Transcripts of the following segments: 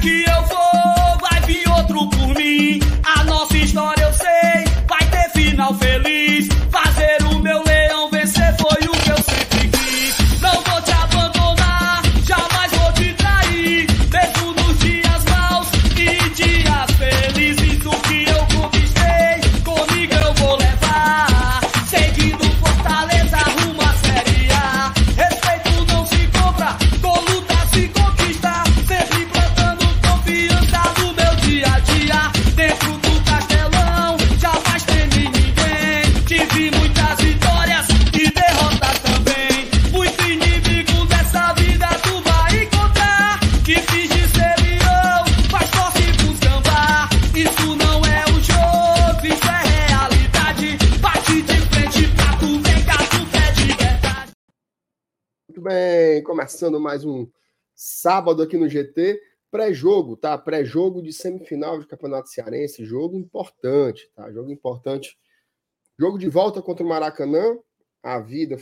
que eu vou, vai vir outro por mim. A nossa história eu sei, vai ter final feliz. Fazer o meu leão vencer foi o que eu sempre quis. Não vou te abandonar, jamais vou te trair. Mesmo nos dias maus e dias felizes, o que eu conquistei, comigo eu vou levar. Seguindo Fortaleza rumo à Série A. Respeito não se compra, com luta se conquista. Sempre plantando confiança no meu dia a dia. Dentro do Castelão, jamais teme ninguém. Tive muitas vitórias e derrotas também. Muito inimigo dessa vida tu vai encontrar. Que finge ser leão, mas torce pros gambá. Isso não é um jogo, isso é realidade. Bate de frente pra tu ver que a luta é de verdade. Muito bem, começando mais um sábado aqui no GT, pré-jogo, tá? Pré-jogo de semifinal de Campeonato Cearense, jogo importante, tá? Jogo importante. Jogo de volta contra o Maracanã. A vida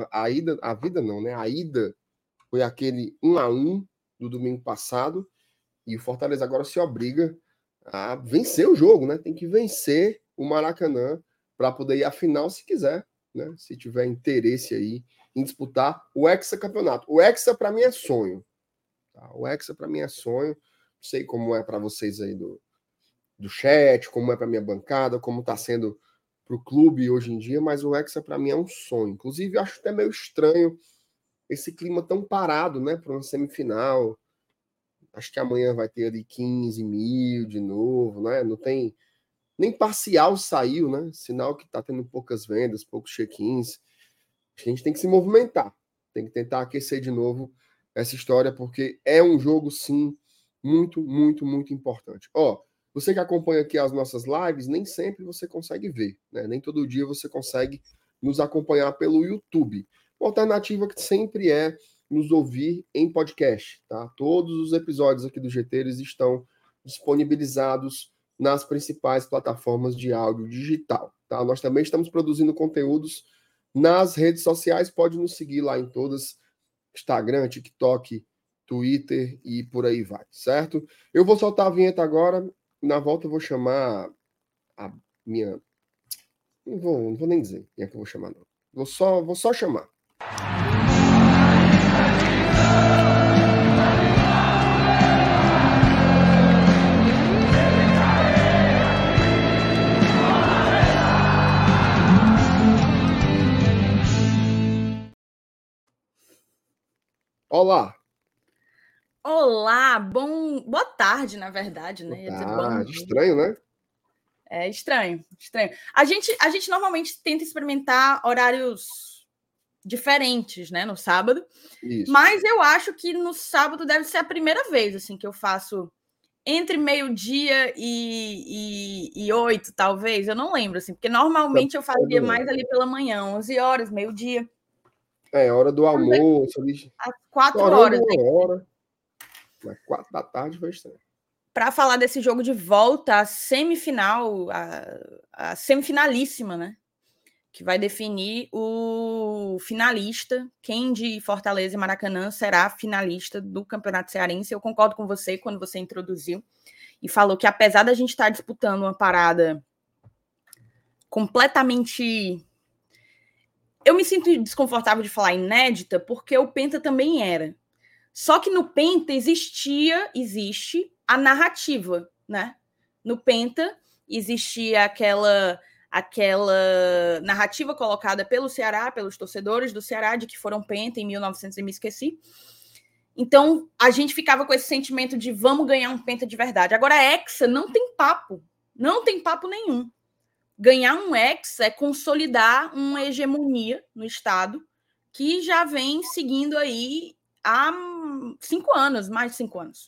foi aquele 1-1 do domingo passado e o Fortaleza agora se obriga a vencer o jogo, né? Tem que vencer o Maracanã para poder ir à final se quiser, né? Se tiver interesse aí em disputar o hexacampeonato. O hexa para mim é sonho. Tá? O hexa para mim é sonho. Não sei como é para vocês aí do chat, como é para minha bancada, como está sendo para o clube hoje em dia, mas o hexa para mim é um sonho. Inclusive, eu acho até meio estranho esse clima tão parado, né, para uma semifinal. Acho que amanhã vai ter ali 15 mil de novo, né? Não tem nem parcial saiu, né? Sinal que está tendo poucas vendas, poucos check-ins. A gente tem que se movimentar, tem que tentar aquecer de novo essa história, porque é um jogo, sim, muito, muito, muito importante. Ó, você que acompanha aqui as nossas lives, nem sempre você consegue ver, né? Nem todo dia você consegue nos acompanhar pelo YouTube. Uma alternativa que sempre é nos ouvir em podcast, tá? Todos os episódios aqui do GT, eles estão disponibilizados nas principais plataformas de áudio digital, tá? Nós também estamos produzindo conteúdos nas redes sociais, pode nos seguir lá em todas, Instagram, TikTok, Twitter e por aí vai, certo? Eu vou soltar a vinheta agora, na volta eu vou chamar a minha... Não vou nem dizer quem é que eu vou chamar, não. Vou só chamar. Olá! Olá, boa tarde, na verdade, né? Boa tarde. Estranho, né? É estranho. A gente normalmente tenta experimentar horários diferentes, né, no sábado. Isso. Mas eu acho que no sábado deve ser a primeira vez assim que eu faço entre meio-dia e 8, talvez. Eu não lembro, assim, porque normalmente eu fazia mais ali pela manhã, 11 horas, meio-dia. É, hora do almoço. Às 4 horas. Uma hora. Mas 4 da tarde foi estranho. Para falar desse jogo de volta, a semifinal, a semifinalíssima, né? Que vai definir o finalista, quem de Fortaleza e Maracanã será finalista do Campeonato Cearense. Eu concordo com você quando você introduziu e falou que, apesar da gente estar disputando uma parada completamente... Eu me sinto desconfortável de falar inédita, porque o Penta também era. Só que no Penta existe a narrativa, né? No Penta existia aquela narrativa colocada pelo Ceará, pelos torcedores do Ceará, de que foram Penta em 1900 e me esqueci. Então, a gente ficava com esse sentimento de vamos ganhar um Penta de verdade. Agora, a Hexa não tem papo nenhum. Ganhar um Hexa é consolidar uma hegemonia no Estado que já vem seguindo aí há 5 anos, mais de 5 anos.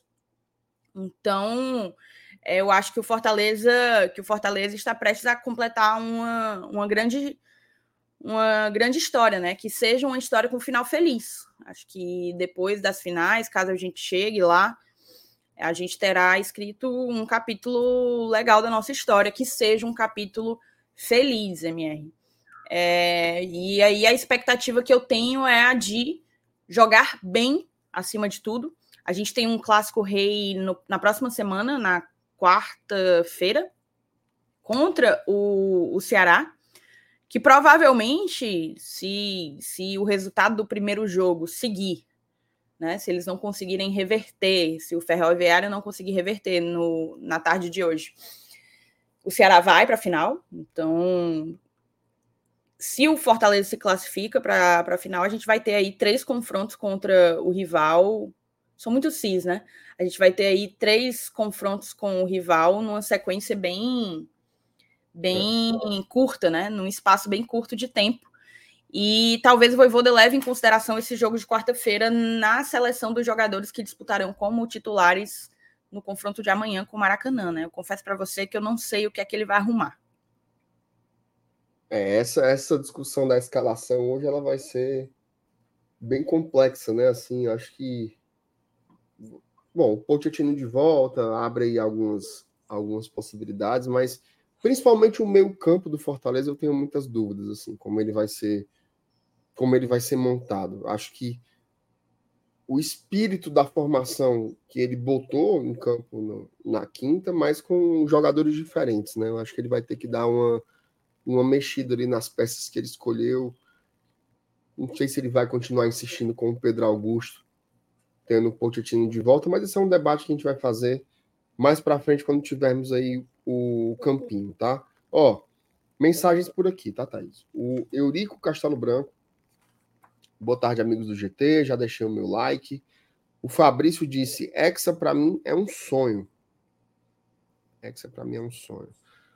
Então, eu acho que o Fortaleza está prestes a completar uma grande história, né? Que seja uma história com um final feliz. Acho que depois das finais, caso a gente chegue lá, a gente terá escrito um capítulo legal da nossa história, que seja um capítulo feliz, MR. E aí a expectativa que eu tenho é a de jogar bem, acima de tudo, A gente tem um clássico rei na próxima semana, na quarta-feira, contra o Ceará, que provavelmente, se o resultado do primeiro jogo seguir, né, se eles não conseguirem reverter, se o Ferroviário não conseguir reverter na tarde de hoje, o Ceará vai para a final. Então, se o Fortaleza se classifica para a final, a gente vai ter aí 3 confrontos contra o rival. São muito cis, né? A gente vai ter aí 3 confrontos com o rival numa sequência bem curta, né? Num espaço bem curto de tempo. E talvez o Vojvoda leve em consideração esse jogo de quarta-feira na seleção dos jogadores que disputarão como titulares no confronto de amanhã com o Maracanã, né? Eu confesso para você que eu não sei o que é que ele vai arrumar. Essa discussão da escalação hoje ela vai ser bem complexa, né? Assim, acho que bom, o Pochettino de volta abre aí algumas possibilidades, mas principalmente o meio-campo do Fortaleza eu tenho muitas dúvidas, assim, como ele vai ser montado. Acho que o espírito da formação que ele botou em campo na quinta, mas com jogadores diferentes, né? Eu acho que ele vai ter que dar uma mexida ali nas peças que ele escolheu. Não sei se ele vai continuar insistindo com o Pedro Augusto, tendo o Pochettino de volta, mas esse é um debate que a gente vai fazer mais para frente quando tivermos aí o campinho, tá? Ó, mensagens por aqui, tá, Thaís? O Eurico Castelo Branco. Boa tarde, amigos do GT. Já deixei o meu like. O Fabrício disse: Hexa para mim é um sonho. Hexa para mim é um sonho.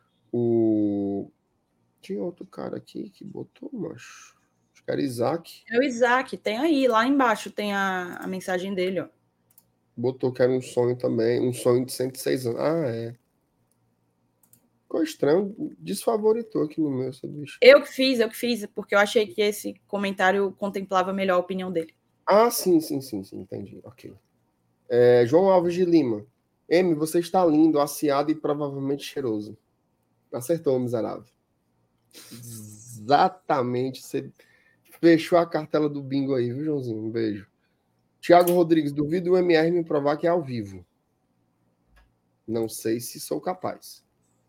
Tinha outro cara aqui que botou, macho. Acho que era Isaac. É o Isaac, tem aí, lá embaixo tem a mensagem dele, ó. Botou que era um sonho também, um sonho de 106 anos. Ah, é. Ficou estranho, desfavoritou aqui no meu, essa bicho. Eu que fiz, porque eu achei que esse comentário contemplava melhor a opinião dele. Ah, sim, entendi. Ok. João Alves de Lima. M, você está lindo, aciado e provavelmente cheiroso. Acertou, miserável. Exatamente. Você fechou a cartela do bingo aí, viu, Joãozinho? Um beijo. Tiago Rodrigues, duvido o MR me provar que é ao vivo. Não sei se sou capaz.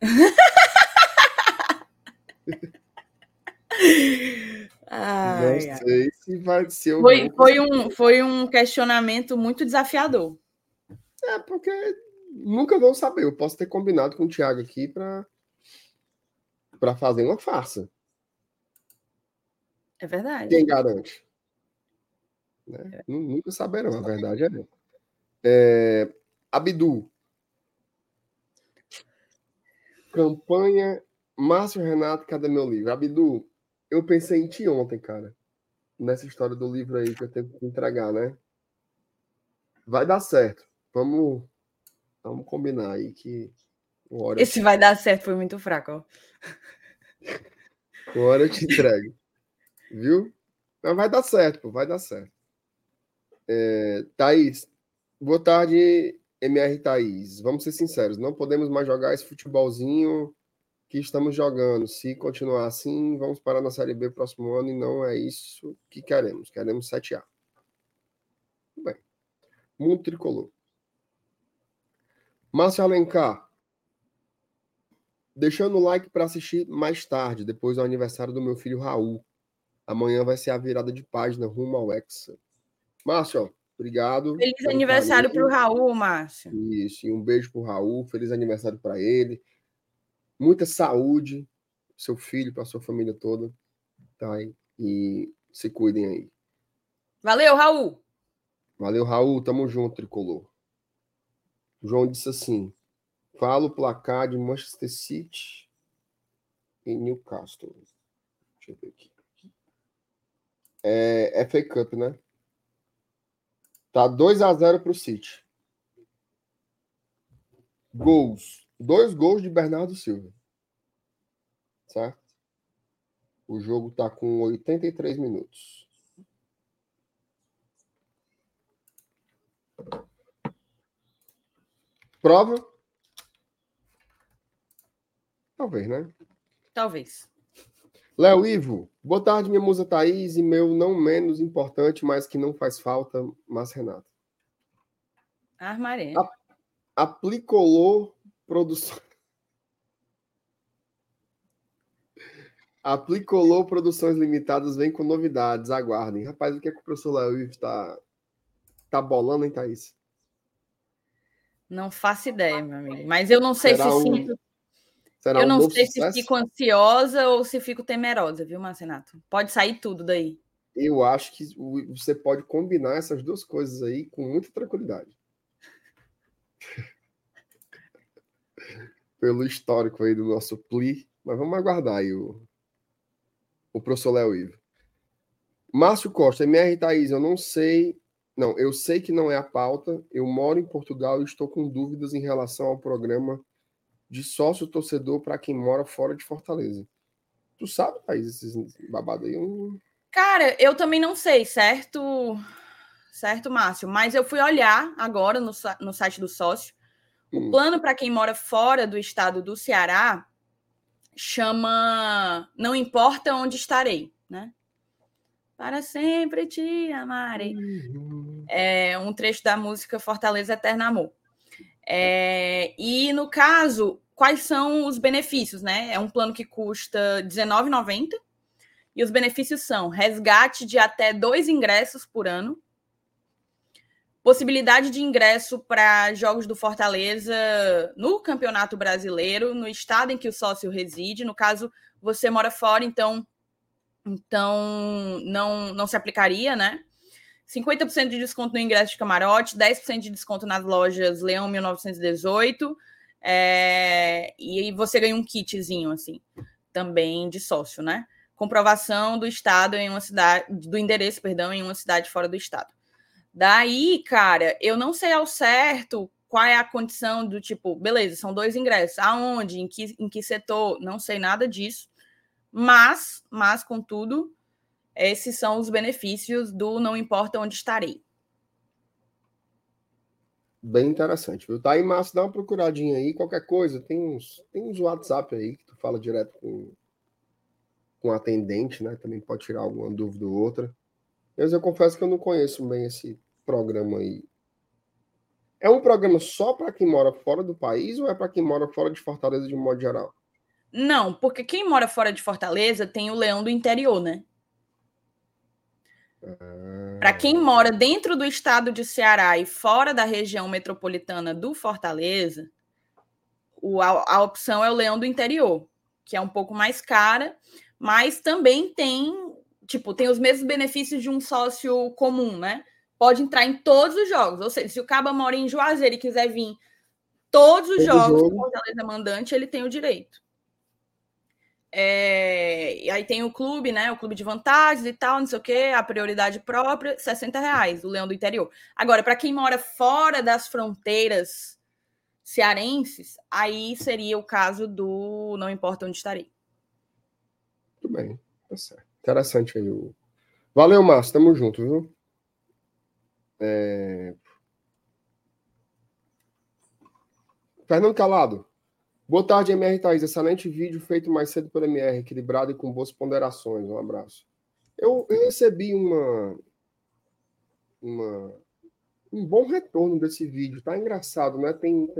Não sei se vai ser o. Foi um questionamento muito desafiador. Porque nunca vão saber. Eu posso ter combinado com o Thiago aqui para fazer uma farsa. É verdade. Quem garante? Né? Nunca saberão, a verdade é. Abdu. Campanha Márcio Renato, cadê meu livro? Abdu, eu pensei em ti ontem, cara. Nessa história do livro aí que eu tenho que entregar, né? Vai dar certo. Vamos combinar aí que esse vai dar certo foi muito fraco, ó. Uma hora eu te entrego. Viu? Mas vai dar certo, pô. Vai dar certo. Thaís. Boa tarde, MR Thaís. Vamos ser sinceros. Não podemos mais jogar esse futebolzinho que estamos jogando. Se continuar assim, vamos parar na Série B próximo ano e não é isso que queremos. Queremos 7A. Tudo bem. Mundo tricolor. Márcio Alencar. Deixando o like para assistir mais tarde, depois do aniversário do meu filho Raul. Amanhã vai ser a virada de página rumo ao Hexa. Márcio, obrigado. Feliz aniversário para o Raul, Márcio. Isso, e um beijo para o Raul. Feliz aniversário para ele. Muita saúde, seu filho, para sua família toda. Tá? E se cuidem aí. Valeu, Raul. Valeu, Raul. Tamo junto, tricolor. O João disse assim: fala o placar de Manchester City e Newcastle. Deixa eu ver aqui. FA Cup, né? Tá 2-0 para o City. Gols. 2 gols de Bernardo Silva. Certo? O jogo tá com 83 minutos. Prova? Talvez, né? Talvez. Léo Ivo, boa tarde, minha musa Thaís, e meu não menos importante, mas que não faz falta, Márcio Renato. Armaria. Aplicolor Produções. Aplicolor Produções Limitadas vem com novidades. Aguardem. Rapaz, o que é que o professor Léo tá bolando, hein, Thaís? Não faço ideia, meu amigo. Mas eu não sei Será eu não sei sucesso? se fico ansiosa ou se fico temerosa, viu, Marcenato? Pode sair tudo daí. Eu acho que você pode combinar essas duas coisas aí com muita tranquilidade. Pelo histórico aí do nosso PLI. Mas vamos aguardar aí o professor Léo Ivo. Márcio Costa, MR Thaís, eu não sei. Não, eu sei que não é a pauta. Eu moro em Portugal e estou com dúvidas em relação ao programa de sócio-torcedor para quem mora fora de Fortaleza. Tu sabe, Thaís, esses babados aí? Cara, eu também não sei, certo? Certo, Márcio? Mas eu fui olhar agora no site do sócio. O plano para quem mora fora do estado do Ceará chama Não Importa Onde Estarei, né? Para sempre te amarei. É um trecho da música Fortaleza Eterno Amor. E, no caso, quais são os benefícios, né? É um plano que custa R$19,90 e os benefícios são resgate de até 2 ingressos por ano, possibilidade de ingresso para jogos do Fortaleza no Campeonato Brasileiro, no estado em que o sócio reside. No caso, você mora fora, então não se aplicaria, né? 50% de desconto no ingresso de camarote, 10% de desconto nas lojas Leão 1918, e você ganha um kitzinho, assim, também de sócio, né? Comprovação do estado em uma cidade, do endereço, perdão, em uma cidade fora do estado. Daí, cara, eu não sei ao certo qual é a condição do tipo, beleza, são 2 ingressos, aonde, em que setor, não sei nada disso, mas contudo, esses são os benefícios do Não Importa Onde Estarei. Bem interessante, viu? Tá aí, Márcio, dá uma procuradinha aí, qualquer coisa, tem uns WhatsApp aí que tu fala direto com o atendente, né? Também pode tirar alguma dúvida ou outra. Mas eu confesso que eu não conheço bem esse programa aí. É um programa só para quem mora fora do país ou é para quem mora fora de Fortaleza de um modo geral? Não, porque quem mora fora de Fortaleza tem o Leão do Interior, né? Para quem mora dentro do estado de Ceará e fora da região metropolitana do Fortaleza, a opção é o Leão do Interior, que é um pouco mais cara, mas também tem os mesmos benefícios de um sócio comum, né? Pode entrar em todos os jogos. Ou seja, se o Caba mora em Juazeiro e quiser vir todos os jogos do Fortaleza mandante, ele tem o direito. E aí tem o clube, né? O clube de vantagens e tal, não sei o quê, a prioridade própria, R$60, o Leão do Interior. Agora, para quem mora fora das fronteiras cearenses, aí seria o caso do Não Importa Onde Estarei. Muito bem, tá certo. Interessante aí. Valeu, Márcio, tamo junto, viu? Fernando Calado. Boa tarde, MR Thaís. Excelente vídeo feito mais cedo pelo MR, equilibrado e com boas ponderações. Um abraço. Eu recebi um bom retorno desse vídeo. Tá engraçado, né?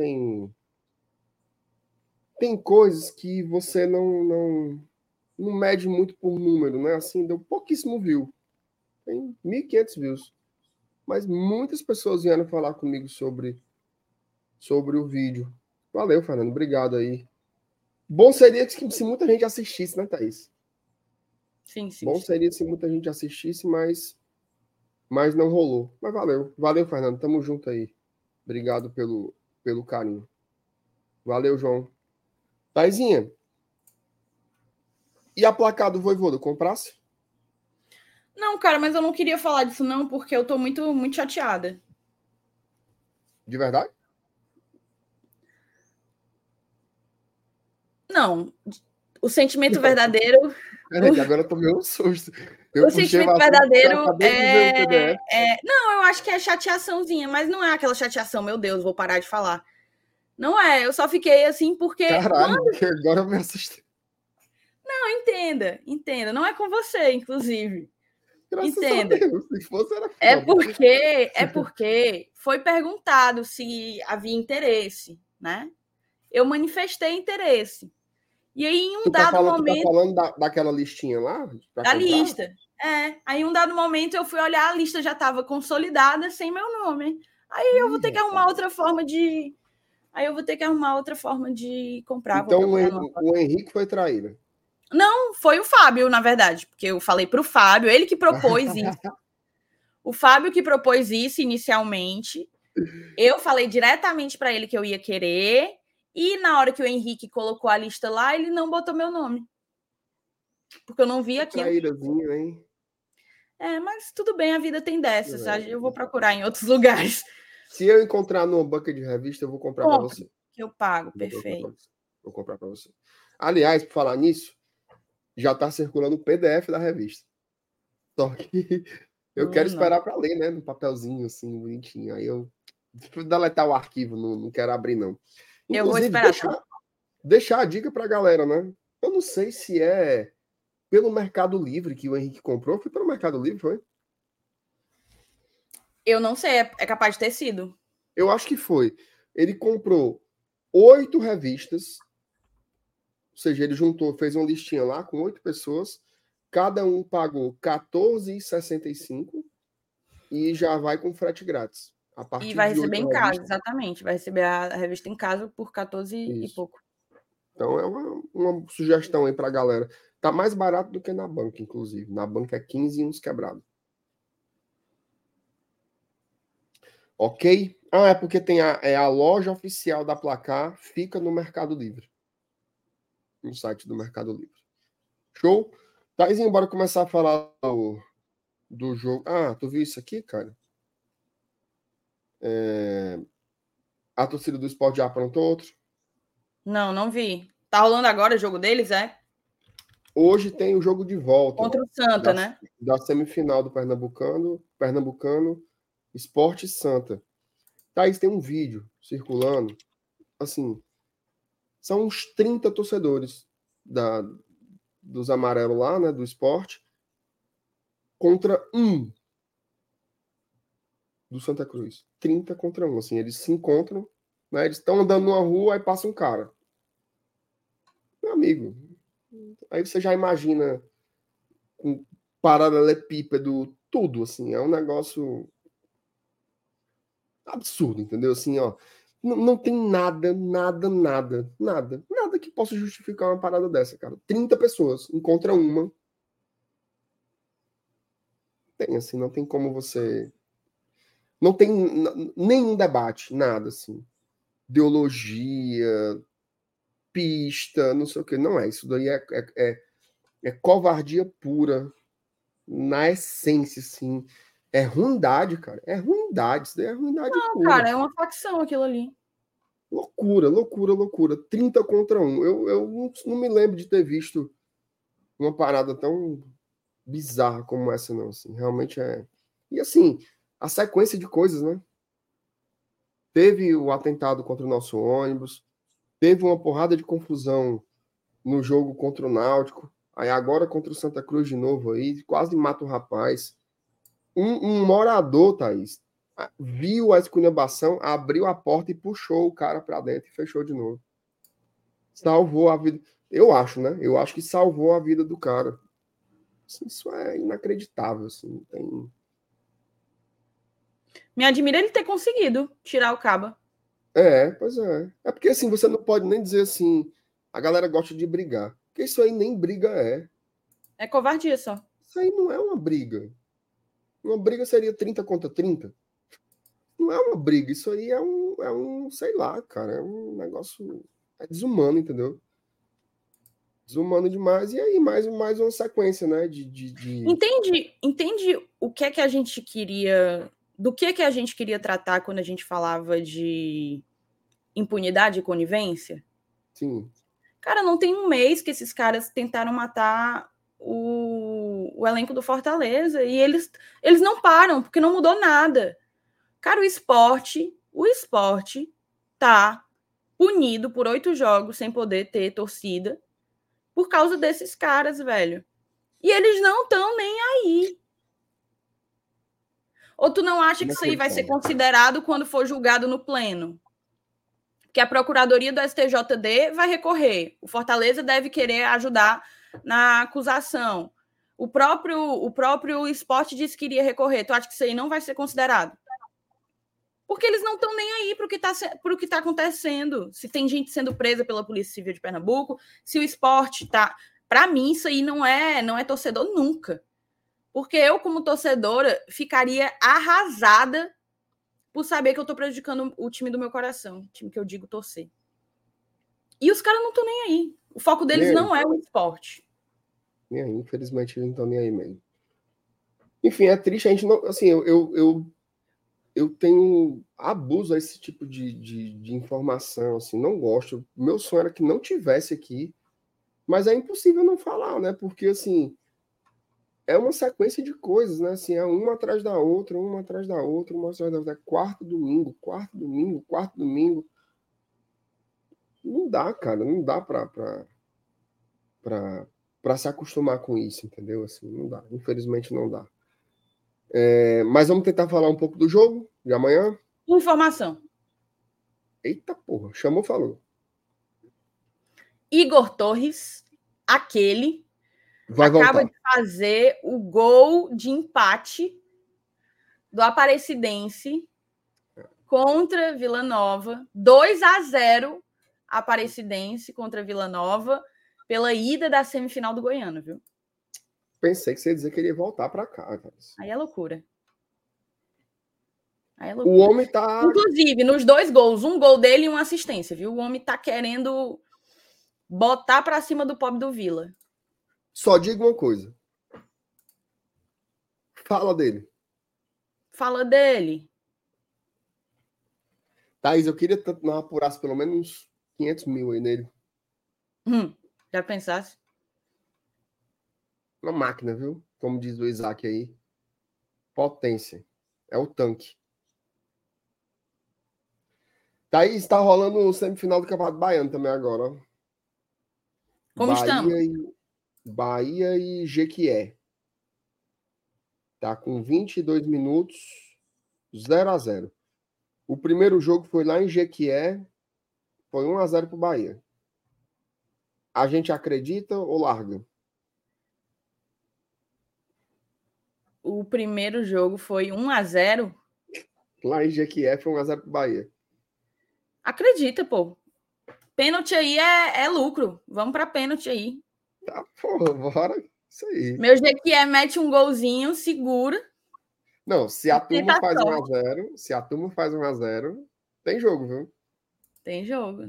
Tem coisas que você não mede muito por número, né? Assim, deu pouquíssimo view. Tem 1.500 views. Mas muitas pessoas vieram falar comigo sobre o vídeo. Valeu, Fernando. Obrigado aí. Bom seria se muita gente assistisse, né, Thaís? Sim. Bom seria se muita gente assistisse, mas não rolou. Mas valeu. Valeu, Fernando. Tamo junto aí. Obrigado pelo carinho. Valeu, João. Thaisinha. E a placa do Vojvoda, comprasse? Não, cara, mas eu não queria falar disso não, porque eu tô muito, muito chateada. De verdade? Não. O sentimento verdadeiro... Peraí, agora eu tomei um susto. O sentimento verdadeiro não, eu acho que é chateaçãozinha, mas não é aquela chateação, meu Deus, vou parar de falar. Não é, eu só fiquei assim porque... Caralho, porque agora eu me assustei. Não, entenda. Não é com você, inclusive. Graças Entenda. a Deus. Se fosse, era foda. É porque foi perguntado se havia interesse, né? Eu manifestei interesse. E aí, em um dado momento... Tu tá falando daquela listinha lá? Da lista. Aí, em um dado momento, eu fui olhar, a lista já estava consolidada, sem meu nome. Aí eu vou ter que arrumar outra forma de... comprar. Então, o Henrique foi traíra. Não, foi o Fábio, na verdade, porque eu falei para o Fábio, ele que propôs isso. O Fábio que propôs isso inicialmente. Eu falei diretamente para ele que eu ia querer, e na hora que o Henrique colocou a lista lá, ele não botou meu nome. Porque eu não vi aquilo. Traírazinho, hein? Mas tudo bem, a vida tem dessas. Eu vou procurar em outros lugares. Se eu encontrar numa banca de revista, eu vou comprar para você. Que eu pago, perfeito. Vou comprar para você. Aliás, por falar nisso, já está circulando o PDF da revista. Só que eu quero esperar para ler, né? No papelzinho, assim, bonitinho. Aí eu vou deletar o arquivo, não quero abrir, não. Inclusive, eu vou esperar. Deixar a dica para a galera, né? Eu não sei se é pelo Mercado Livre que o Henrique comprou. Foi pelo Mercado Livre, foi? Eu não sei, é capaz de ter sido. Eu acho que foi. Ele comprou 8 revistas, ou seja, ele fez uma listinha lá com 8 pessoas, cada um pagou R$14,65 e já vai com frete grátis. E vai receber em casa, exatamente. Vai receber a revista em casa por 14 e pouco. Então é uma sugestão aí para a galera. Tá mais barato do que na banca, inclusive. Na banca é 15 e uns quebrados. Ok? É porque tem a loja oficial da Placar, fica no Mercado Livre. No site do Mercado Livre. Show? Thaisinho, bora começar a falar do jogo. Tu viu isso aqui, cara? A torcida do Sport já aprontou outro? Não vi. Tá rolando agora o jogo deles, é? Hoje tem o jogo de volta. Contra o Santa, né? Da semifinal do Pernambucano, Sport Santa. Thaís, tem um vídeo circulando, assim, são uns 30 torcedores dos amarelos lá, né, do Sport, contra um do Santa Cruz. 30 contra 1, assim, eles se encontram, né, eles estão andando numa rua, aí passa um cara. Meu amigo, aí você já imagina um paralelepípedo, tudo, assim, é um negócio absurdo, entendeu? Assim, ó, não tem nada que possa justificar uma parada dessa, cara. 30 pessoas encontra uma. Tem, assim, não tem como você... Não tem nenhum debate, nada, assim. Ideologia, pista, não sei o que. Não é, isso daí é covardia pura, na essência, assim. É ruindade, cara. É ruindade. Isso daí é ruindade pura. Cara, é uma facção aquilo ali. Loucura. 30 contra 1. Eu não me lembro de ter visto uma parada tão bizarra como essa, não. Assim, realmente é... E assim, a sequência de coisas, né? Teve o atentado contra o nosso ônibus, teve uma porrada de confusão no jogo contra o Náutico, aí agora contra o Santa Cruz de novo aí, quase mata o rapaz. Um morador, Thaís, viu a esculhambação, abriu a porta e puxou o cara para dentro e fechou de novo. Salvou a vida. Eu acho, né? Eu acho que salvou a vida do cara. Isso é inacreditável, assim. Me admira ele ter conseguido tirar o caba. Pois é. É porque, assim, você não pode nem dizer assim, a galera gosta de brigar. Porque isso aí nem briga é. É covardia só. Isso aí não é uma briga. Uma briga seria 30 contra 30. Não é uma briga, isso aí é um sei lá, cara, é um negócio desumano, entendeu? Desumano demais. E aí, mais uma sequência, né? Entende o que é que a gente queria... Do que é que a gente queria tratar quando a gente falava de impunidade e conivência? Sim. Cara, não tem um mês que esses caras tentaram matar o elenco do Fortaleza e eles não param, porque não mudou nada. Cara, o esporte tá punido por 8 jogos sem poder ter torcida por causa desses caras, velho. E eles não estão nem aí. Ou tu não acha que isso aí vai ser considerado quando for julgado no pleno? Que a Procuradoria do STJD vai recorrer. O Fortaleza deve querer ajudar na acusação. O próprio Sport disse que iria recorrer. Tu acha que isso aí não vai ser considerado? Porque eles não estão nem aí para o que tá acontecendo. Se tem gente sendo presa pela Polícia Civil de Pernambuco, se o Sport tá... Para mim, isso aí não é torcedor nunca. Porque eu, como torcedora, ficaria arrasada por saber que eu tô prejudicando o time do meu coração, o time que eu digo torcer. E os caras não estão nem aí. O foco deles não é o esporte. Nem aí, infelizmente, eles não estão nem aí mesmo. Enfim, é triste, a gente não... Assim, eu tenho abuso a esse tipo de informação, assim, não gosto. Meu sonho era que não tivesse aqui, mas é impossível não falar, né? Porque, assim, é uma sequência de coisas, né? Assim, é uma atrás da outra, uma atrás da outra, uma atrás da outra. Quarto domingo. Não dá, cara, não dá para se acostumar com isso, entendeu? Assim, não dá, infelizmente não dá. Mas vamos tentar falar um pouco do jogo de amanhã? Informação. Eita porra, chamou, falou. Igor Torres, aquele, acaba de fazer o gol de empate do Aparecidense contra Vila Nova. 2-0 Aparecidense contra Vila Nova pela ida da semifinal do Goiano, viu? Pensei que você ia dizer que ele ia voltar para cá, cara. Aí é loucura. O homem tá... Inclusive, nos 2 gols, um gol dele e uma assistência, viu? O homem tá querendo botar para cima do pobre do Vila. Só digo uma coisa. Fala dele. Fala dele. Thaís, eu queria tanto não apurasse pelo menos uns 500 mil aí nele. Já pensasse? Uma máquina, viu? Como diz o Isaac aí. Potência. É o tanque. Thaís, está rolando o semifinal do Campeonato Baiano também agora. Ó. Como estamos? Bahia e Jequié. Tá com 22 minutos, 0-0. O primeiro jogo foi lá em Jequié, foi 1-0 pro Bahia. A gente acredita ou larga? O primeiro jogo foi 1-0. Lá em Jequié foi 1-0 pro Bahia. Acredita, pô. Pênalti aí é lucro. Vamos para pênalti aí. Tá, porra, bora. Isso aí. Meu Jequié mete um golzinho, segura. Não, se a turma faz 1-0, tem jogo, viu? Tem jogo.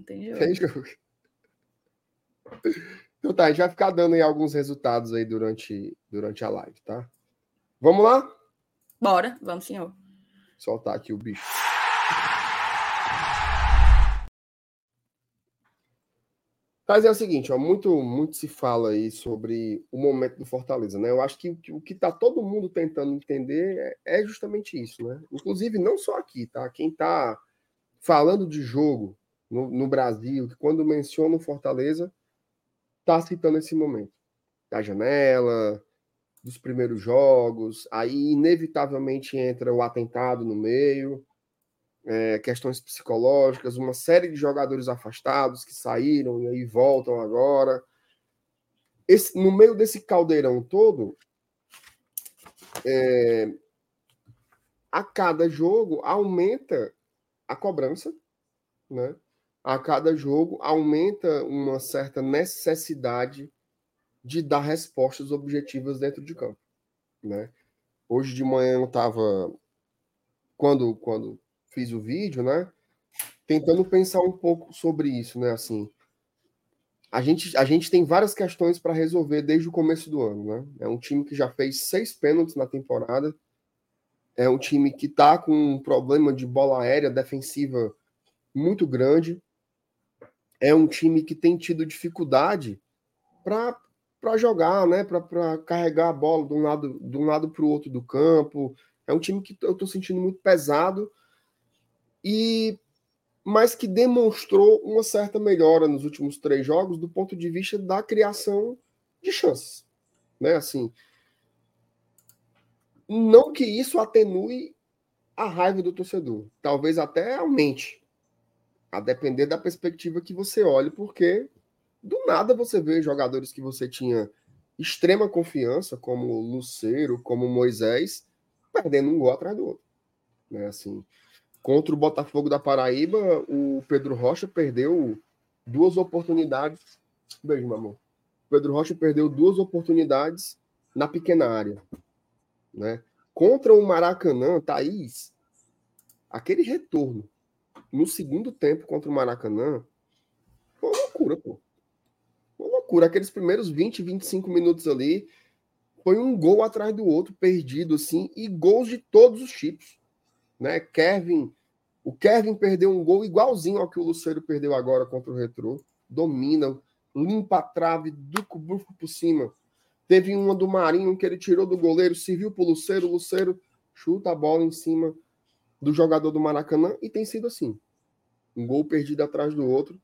Então tá, a gente vai ficar dando aí alguns resultados aí durante a live, tá? Vamos lá? Bora, vamos, senhor. Soltar aqui o bicho. Mas é o seguinte, ó, muito se fala aí sobre o momento do Fortaleza, né? Eu acho que o que tá todo mundo tentando entender é justamente isso, né? Inclusive, não só aqui, tá? Quem tá falando de jogo no Brasil, que quando menciona o Fortaleza, tá citando esse momento. Da janela, dos primeiros jogos, aí inevitavelmente entra o atentado no meio, questões psicológicas, uma série de jogadores afastados que saíram e aí voltam agora. No meio desse caldeirão todo, a cada jogo aumenta a cobrança, né? A cada jogo aumenta uma certa necessidade de dar respostas objetivas dentro de campo, né? Hoje de manhã eu estava, quando fiz o vídeo, né? Tentando pensar um pouco sobre isso, né? Assim, a gente tem várias questões para resolver desde o começo do ano, né? É um time que já fez 6 pênaltis na temporada, é um time que está com um problema de bola aérea defensiva muito grande, é um time que tem tido dificuldade para jogar, né? Para carregar a bola de um lado para o outro do campo. É um time que eu estou sentindo muito pesado, mas que demonstrou uma certa melhora nos últimos 3 jogos do ponto de vista da criação de chances, né? Assim, não que isso atenue a raiva do torcedor. Talvez até aumente, a depender da perspectiva que você olhe, porque do nada você vê jogadores que você tinha extrema confiança, como o Lucero, como o Moisés, perdendo um gol atrás do outro. Né? Assim, contra o Botafogo da Paraíba, o Pedro Rocha perdeu 2 oportunidades. Beijo, meu amor. O Pedro Rocha perdeu 2 oportunidades na pequena área. Né? Contra o Maracanã, Thaís, aquele retorno no segundo tempo contra o Maracanã foi uma loucura, pô. Uma loucura. Aqueles primeiros 20, 25 minutos ali foi um gol atrás do outro, perdido, assim, e gols de todos os tipos. Né? O Kevin perdeu um gol igualzinho ao que o Lucero perdeu agora contra o Retrô. Domina, limpa a trave, duco por cima. Teve uma do Marinho que ele tirou do goleiro, serviu pro Lucero, o Lucero chuta a bola em cima do jogador do Maracanã, e tem sido assim. Um gol perdido atrás do outro.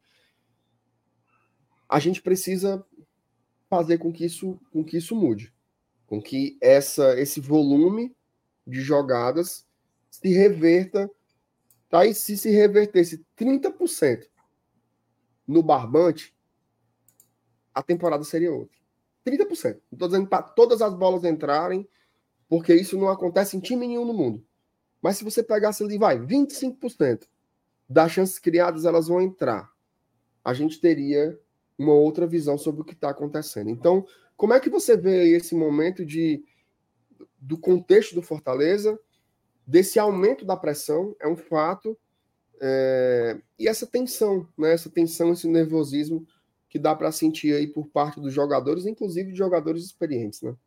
A gente precisa fazer com que isso mude. Com que esse volume de jogadas se reverta. Tá? E se revertesse 30% no barbante, a temporada seria outra. 30%. Não estou dizendo para todas as bolas entrarem, porque isso não acontece em time nenhum no mundo. Mas se você pegasse ali, 25% das chances criadas, elas vão entrar. A gente teria uma outra visão sobre o que está acontecendo. Então, como é que você vê esse momento do contexto do Fortaleza, desse aumento da pressão? É um fato. E essa tensão, né? Essa tensão, esse nervosismo que dá para sentir aí por parte dos jogadores, inclusive de jogadores experientes, né?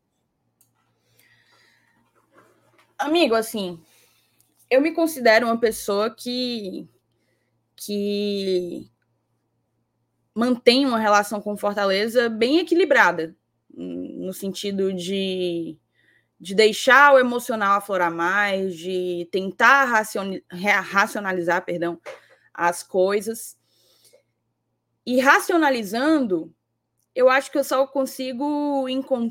Amigo, assim, eu me considero uma pessoa que mantém uma relação com Fortaleza bem equilibrada, no sentido de deixar o emocional aflorar mais, de tentar racionalizar, as coisas. E racionalizando, eu acho que eu só consigo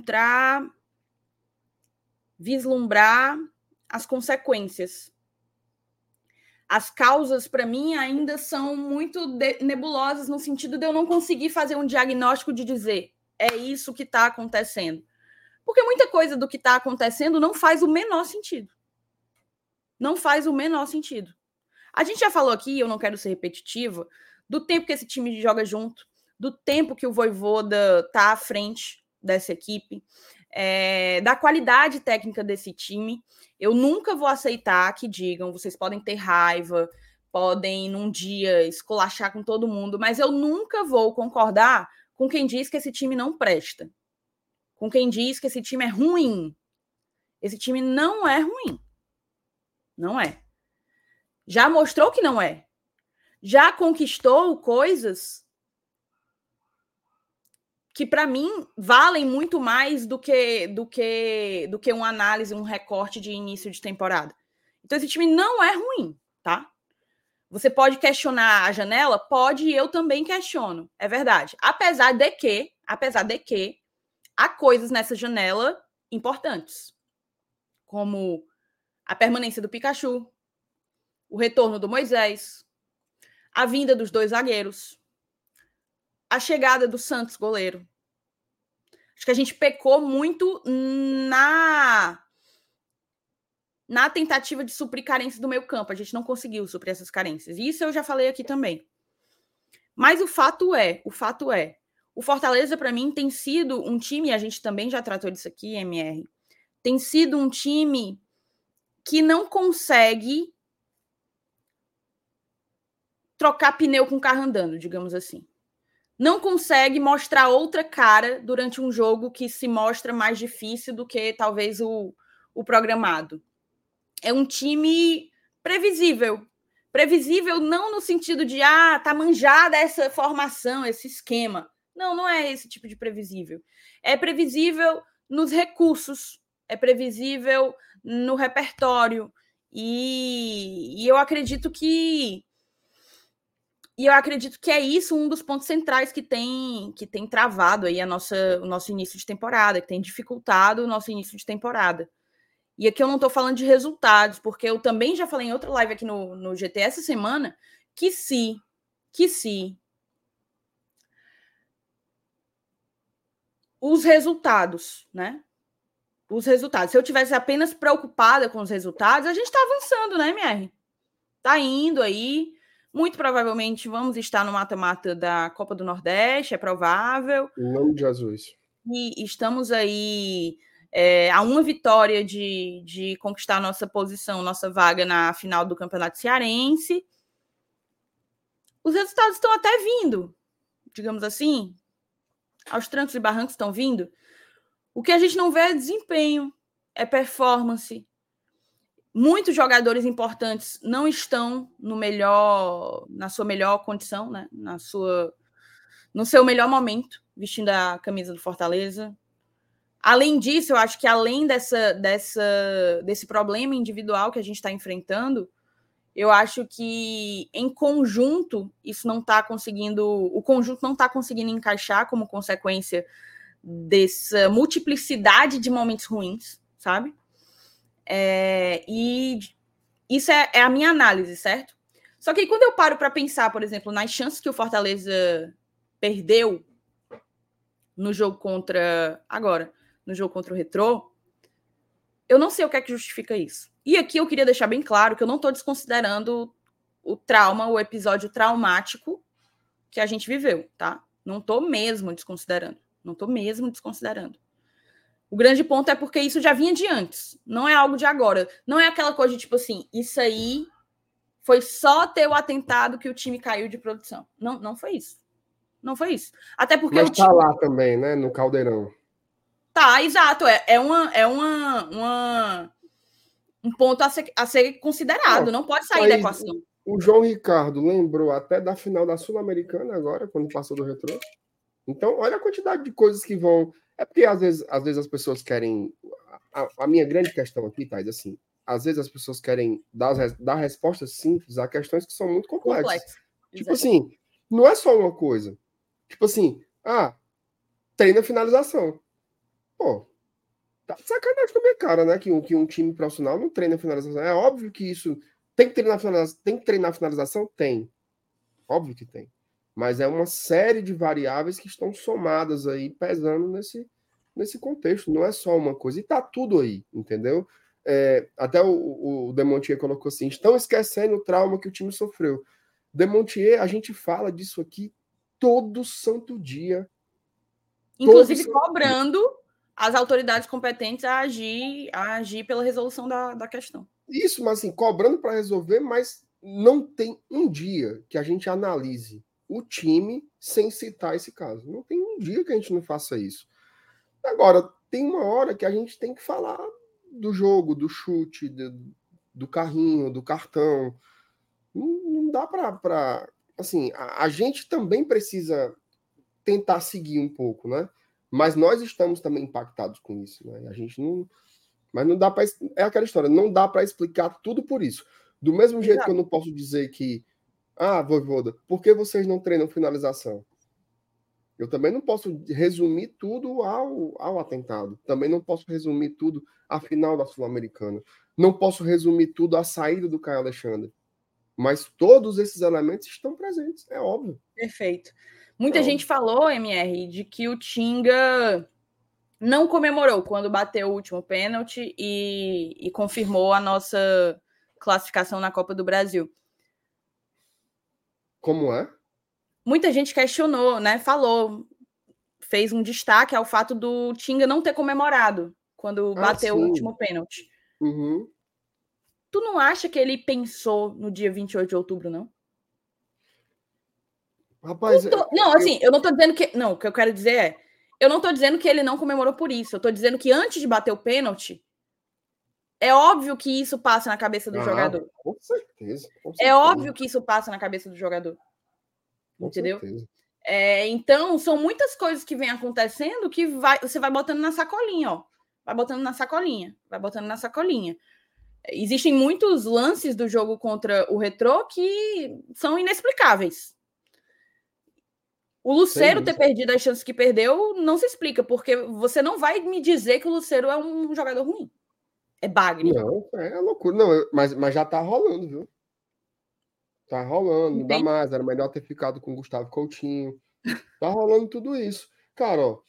vislumbrar as consequências. As causas, para mim, ainda são muito nebulosas, no sentido de eu não conseguir fazer um diagnóstico de dizer é isso que está acontecendo. Porque muita coisa do que está acontecendo não faz o menor sentido. Não faz o menor sentido. A gente já falou aqui, eu não quero ser repetitiva, do tempo que esse time joga junto, do tempo que o Vojvoda está à frente dessa equipe, da qualidade técnica desse time. Eu nunca vou aceitar que digam, vocês podem ter raiva, podem num dia esculachar com todo mundo, mas eu nunca vou concordar com quem diz que esse time não presta, com quem diz que esse time é ruim. Esse time não é ruim. Não é. Já mostrou que não é. Já conquistou coisas que, para mim, valem muito mais do que uma análise, um recorte de início de temporada. Então, esse time não é ruim, tá? Você pode questionar a janela? Pode, e eu também questiono. É verdade. Apesar de que há coisas nessa janela importantes, como a permanência do Pikachu, o retorno do Moisés, a vinda dos 2 zagueiros, a chegada do Santos, goleiro. Acho que a gente pecou muito na tentativa de suprir carências do meio campo. A gente não conseguiu suprir essas carências. Isso eu já falei aqui também. Mas o fato é, o Fortaleza, para mim, tem sido um time, a gente também já tratou disso aqui, MR, tem sido um time que não consegue trocar pneu com carro andando, digamos assim. Não consegue mostrar outra cara durante um jogo que se mostra mais difícil do que talvez o programado. É um time previsível. Previsível não no sentido de, tá manjada essa formação, esse esquema. Não, não é esse tipo de previsível. É previsível nos recursos, é previsível no repertório. E eu acredito que é isso um dos pontos centrais que tem travado aí o nosso início de temporada, que tem dificultado o nosso início de temporada. E aqui eu não estou falando de resultados, porque eu também já falei em outra live aqui no GT essa semana que se os resultados, né? Os resultados. Se eu tivesse apenas preocupada com os resultados, a gente está avançando, né, MR? Tá indo aí. Muito provavelmente vamos estar no mata-mata da Copa do Nordeste, é provável. Em nome de Jesus. E estamos aí a uma vitória de conquistar nossa posição, nossa vaga na final do Campeonato Cearense. Os resultados estão até vindo, digamos assim. Aos trancos e barrancos estão vindo. O que a gente não vê é desempenho, é performance. Muitos jogadores importantes não estão na sua melhor condição, né? No seu melhor momento, vestindo a camisa do Fortaleza. Além disso, eu acho que além desse problema individual que a gente está enfrentando, eu acho que em conjunto isso não está conseguindo, o conjunto não está conseguindo encaixar como consequência dessa multiplicidade de momentos ruins, sabe? E isso é a minha análise, certo? Só que quando eu paro para pensar, por exemplo, nas chances que o Fortaleza perdeu no jogo contra o Retrô, eu não sei o que é que justifica isso. E aqui eu queria deixar bem claro que eu não estou desconsiderando o episódio traumático que a gente viveu, tá? Não estou mesmo desconsiderando. O grande ponto é porque isso já vinha de antes. Não é algo de agora. Não é aquela coisa de tipo assim, isso aí foi só ter o atentado que o time caiu de produção. Não foi isso. Não foi isso. Até porque mas tá lá também, né? No Caldeirão. Tá, exato. Um ponto a ser considerado. Não pode sair da equação. O João Ricardo lembrou até da final da Sul-Americana agora, quando passou do Retrô. Então, olha a quantidade de coisas que vão... É porque, às vezes as pessoas querem... A minha grande questão aqui, Thais, assim, às vezes as pessoas querem dar respostas simples a questões que são muito complexas. Tipo assim, não é só uma coisa. Tipo assim, treina finalização. Pô, tá de sacanagem com a minha cara, né? Que um time profissional não treina finalização. É óbvio que isso... Tem que treinar finalização? Tem. Óbvio que tem. Mas é uma série de variáveis que estão somadas aí, pesando nesse contexto. Não é só uma coisa. E tá tudo aí, entendeu? Até o Demontier colocou assim, estão esquecendo o trauma que o time sofreu. Demontier, a gente fala disso aqui todo santo dia. Inclusive cobrando as autoridades competentes a agir pela resolução da questão. Isso, mas assim, cobrando para resolver, mas não tem um dia que a gente analise o time sem citar esse caso. Não tem um dia que a gente não faça isso. Agora, tem uma hora que a gente tem que falar do jogo, do chute, do carrinho, do cartão. Não dá para... Assim, a gente também precisa tentar seguir um pouco, né? Mas nós estamos também impactados com isso, né? A gente não... Mas não dá para... É aquela história, não dá para explicar tudo por isso. Do mesmo jeito que eu não posso dizer que Voivoda, por que vocês não treinam finalização? Eu também não posso resumir tudo ao atentado. Também não posso resumir tudo à final da Sul-Americana. Não posso resumir tudo à saída do Caio Alexandre. Mas todos esses elementos estão presentes, é óbvio. Perfeito. Muita gente falou, MR, de que o Tinga não comemorou quando bateu o último pênalti e confirmou a nossa classificação na Copa do Brasil. Como é? Muita gente questionou, né? Fez um destaque ao fato do Tinga não ter comemorado quando bateu o último pênalti. Uhum. Tu não acha que ele pensou no dia 28 de outubro, não? Rapaz, não, assim, eu não tô dizendo que... Não, o que eu quero dizer é... Eu não tô dizendo que ele não comemorou por isso. Eu tô dizendo que antes de bater o pênalti, é óbvio que isso passa na cabeça do jogador. Com certeza. É óbvio que isso passa na cabeça do jogador. Entendeu? Então, são muitas coisas que vêm acontecendo que você vai botando na sacolinha, ó. Vai botando na sacolinha. Existem muitos lances do jogo contra o Retrô que são inexplicáveis. O Lucero ter perdido as chances que perdeu não se explica, porque você não vai me dizer que o Lucero é um jogador ruim. É bagre. Não, é loucura. Não, mas já tá rolando, viu? Tá rolando, não dá Entendi. mais. Era melhor ter ficado com o Gustavo Coutinho. Tá rolando tudo isso. Cara, ó,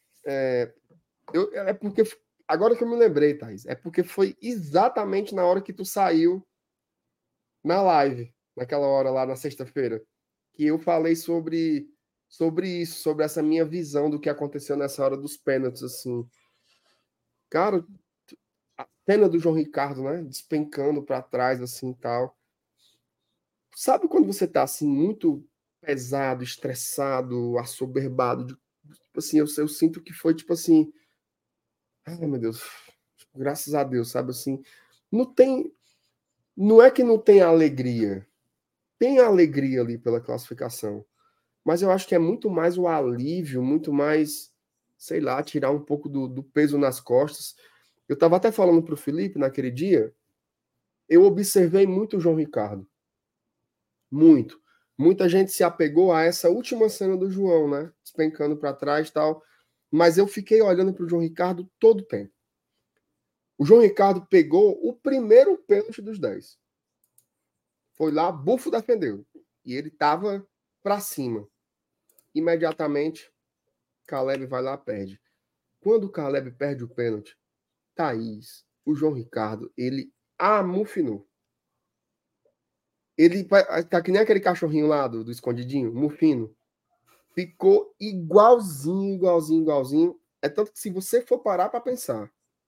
é porque. Agora que eu me lembrei, Thaís, é porque foi exatamente na hora que tu saiu na live, naquela hora lá na sexta-feira, que eu falei sobre isso, sobre essa minha visão do que aconteceu nessa hora dos pênaltis, assim. Cara, a cena do João Ricardo, né? Despencando para trás, assim e tal. Sabe quando você tá assim, muito pesado, estressado, assoberbado? Tipo assim, eu sinto que foi tipo assim. Ai, meu Deus, graças a Deus, sabe assim? Não tem. Não é que não tem alegria. Tem alegria ali pela classificação. Mas eu acho que é muito mais o alívio, muito mais, sei lá, tirar um pouco do peso nas costas. Eu estava até falando para o Felipe naquele dia, eu observei muito o João Ricardo. Muito. Muita gente se apegou a essa última cena do João, né? Despencando para trás e tal. Mas eu fiquei olhando para o João Ricardo todo o tempo. O João Ricardo pegou o primeiro pênalti dos 10. Foi lá, Bufo defendeu. E ele estava para cima. Imediatamente, Caleb vai lá, perde. Quando o Caleb perde o pênalti, Thaís, o João Ricardo, ele amufinou. Ele tá que nem aquele cachorrinho lá do escondidinho, mufino. Ficou igualzinho, igualzinho, igualzinho. É tanto que se você for parar para pensar,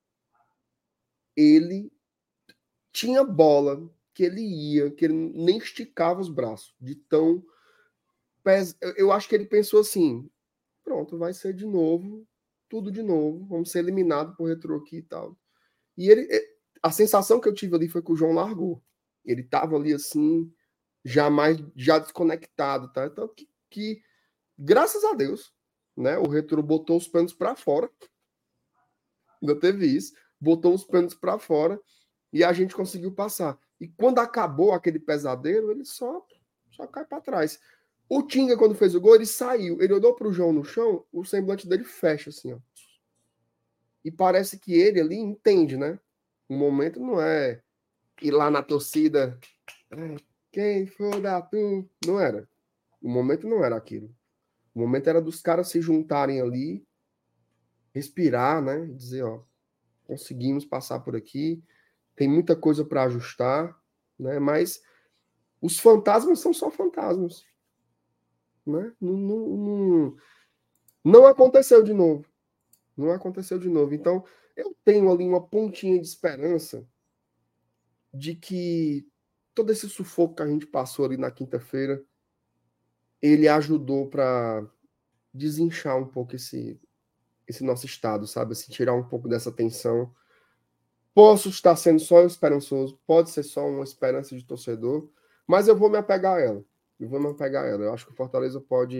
ele tinha bola que ele ia, que ele nem esticava os braços, de tão eu acho que ele pensou assim, pronto, vai ser de novo, tudo de novo, vamos ser eliminados por Retrô aqui e tal. E ele, a sensação que eu tive ali foi que o João largou. Ele tava ali assim, já desconectado, tá? Tanto que graças a Deus, né? O Retrô botou os panos para fora. Ainda teve isso, botou os panos para fora e a gente conseguiu passar. E quando acabou aquele pesadelo, ele só cai para trás. O Tinga, quando fez o gol, ele saiu. Ele olhou para o João no chão, o semblante dele fecha assim, ó. E parece que ele ali entende, né? O momento não é ir lá na torcida. Quem for da tu? Não era. O momento não era aquilo. O momento era dos caras se juntarem ali, respirar, né? E dizer, ó, conseguimos passar por aqui. Tem muita coisa para ajustar, né? Mas os fantasmas são só fantasmas, né? Não aconteceu de novo. Não aconteceu de novo. Então, eu tenho ali uma pontinha de esperança de que todo esse sufoco que a gente passou ali na quinta-feira, ele ajudou para desinchar um pouco esse nosso estado, sabe? Assim, tirar um pouco dessa tensão. Posso estar sendo só esperançoso, pode ser só uma esperança de torcedor, mas eu vou me apegar a ela. Eu vou me apegar a ela. Eu acho que o Fortaleza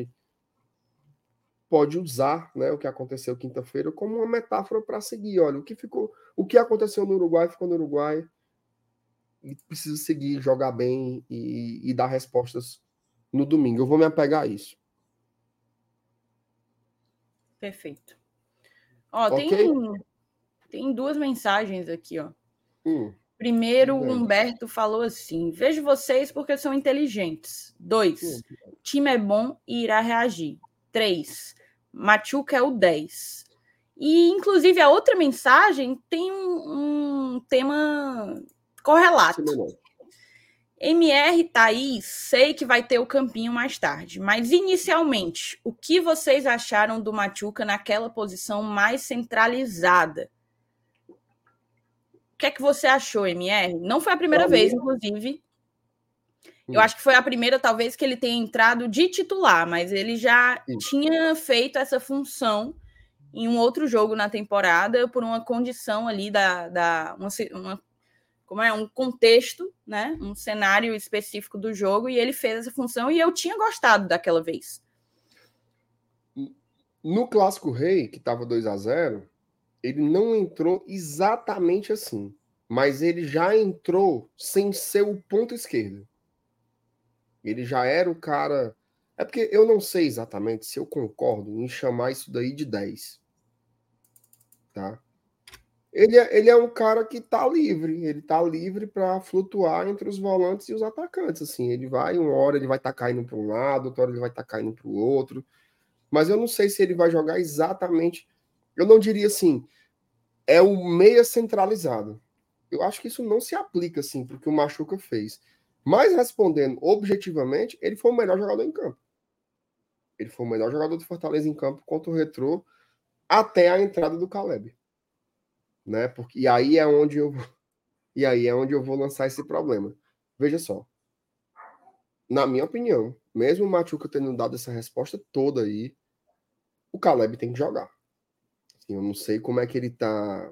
pode usar, né, o que aconteceu quinta-feira como uma metáfora para seguir. Olha, o que aconteceu no Uruguai ficou no Uruguai e precisa seguir, jogar bem e dar respostas no domingo. Eu vou me apegar a isso. Perfeito. Ó, Ok? tem duas mensagens aqui, ó. Primeiro, o Bem. Humberto falou assim: vejo vocês porque são inteligentes. 2, time é bom e irá reagir. 3, Machuca é o 10. E, inclusive, a outra mensagem tem um tema correlato. MR Thaís, sei que vai ter o campinho mais tarde, mas inicialmente, o que vocês acharam do Machuca naquela posição mais centralizada? O que é que você achou, MR? Não foi a primeira vez, inclusive. Eu acho que foi a primeira, talvez, que ele tenha entrado de titular, mas ele já tinha feito essa função em um outro jogo na temporada por uma condição ali um contexto, né? Um cenário específico do jogo, e ele fez essa função e eu tinha gostado daquela vez. No Clássico Rei, que estava 2-0, ele não entrou exatamente assim, mas ele já entrou sem ser o ponto esquerdo. Ele já era o cara. É porque eu não sei exatamente se eu concordo em chamar isso daí de 10. Tá? Ele é um cara que tá livre. Ele tá livre para flutuar entre os volantes e os atacantes. Assim, uma hora ele vai estar caindo para um lado, outra hora ele vai estar caindo para o outro. Mas eu não sei se ele vai jogar exatamente. Eu não diria assim, é o meia centralizado. Eu acho que isso não se aplica assim para o que o Machuca fez. Mas respondendo objetivamente, ele foi o melhor jogador em campo. Ele foi o melhor jogador do Fortaleza em campo contra o Retrô até a entrada do Caleb, né? Porque e aí é onde eu vou lançar esse problema. Veja só. Na minha opinião, mesmo o Machuca tendo dado essa resposta toda aí, o Caleb tem que jogar. Assim, eu não sei como é que ele tá.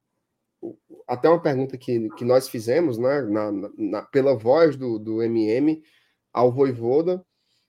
Até uma pergunta que nós fizemos, né, pela voz do MM ao Vojvoda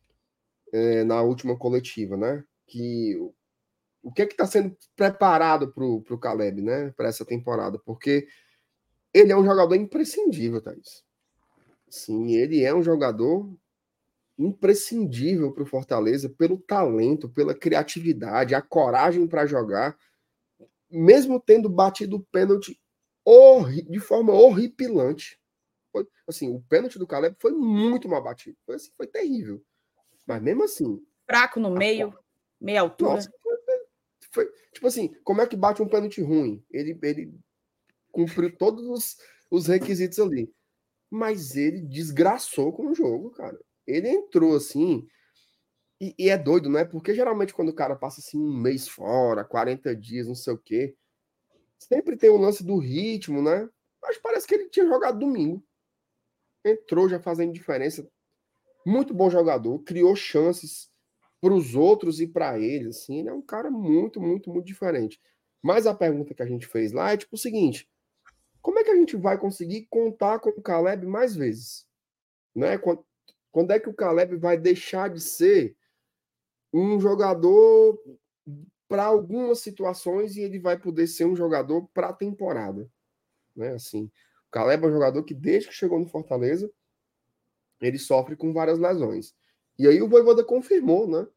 na última coletiva, né? Que o que é que está sendo preparado para o Caleb, né? Para essa temporada? Porque ele é um jogador imprescindível, Thaís. Sim, ele é um jogador imprescindível para o Fortaleza pelo talento, pela criatividade, a coragem para jogar, mesmo tendo batido o pênalti de forma horripilante. Assim, o pênalti do Caleb foi muito mal batido. Foi terrível. Mas mesmo assim. Fraco no meio, meia altura. Nossa, foi tipo assim, como é que bate um pênalti ruim? Ele cumpriu todos os requisitos ali. Mas ele desgraçou com o jogo, cara. Ele entrou assim. E é doido, né? Porque geralmente quando o cara passa assim um mês fora, 40 dias, não sei o quê, sempre tem o lance do ritmo, né? Mas parece que ele tinha jogado domingo. Entrou já fazendo diferença. Muito bom jogador, criou chances para os outros e para ele. Assim, ele é um cara muito, muito, muito diferente. Mas a pergunta que a gente fez lá é tipo o seguinte: como é que a gente vai conseguir contar com o Caleb mais vezes? Né? Quando é que o Caleb vai deixar de ser um jogador para algumas situações e ele vai poder ser um jogador para a temporada? Né? Assim, o Caleb é um jogador que desde que chegou no Fortaleza ele sofre com várias lesões. E aí o Vojvoda confirmou, né?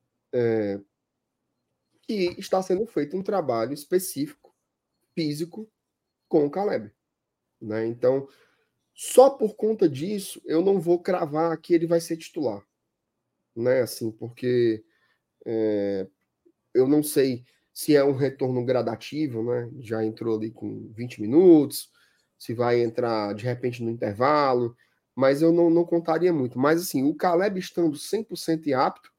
Que está sendo feito um trabalho específico, físico, com o Caleb. Né? Então, só por conta disso, eu não vou cravar que ele vai ser titular. Né? Assim, porque eu não sei se é um retorno gradativo, né? Já entrou ali com 20 minutos, se vai entrar de repente no intervalo, mas eu não contaria muito. Mas assim, o Caleb estando 100% apto,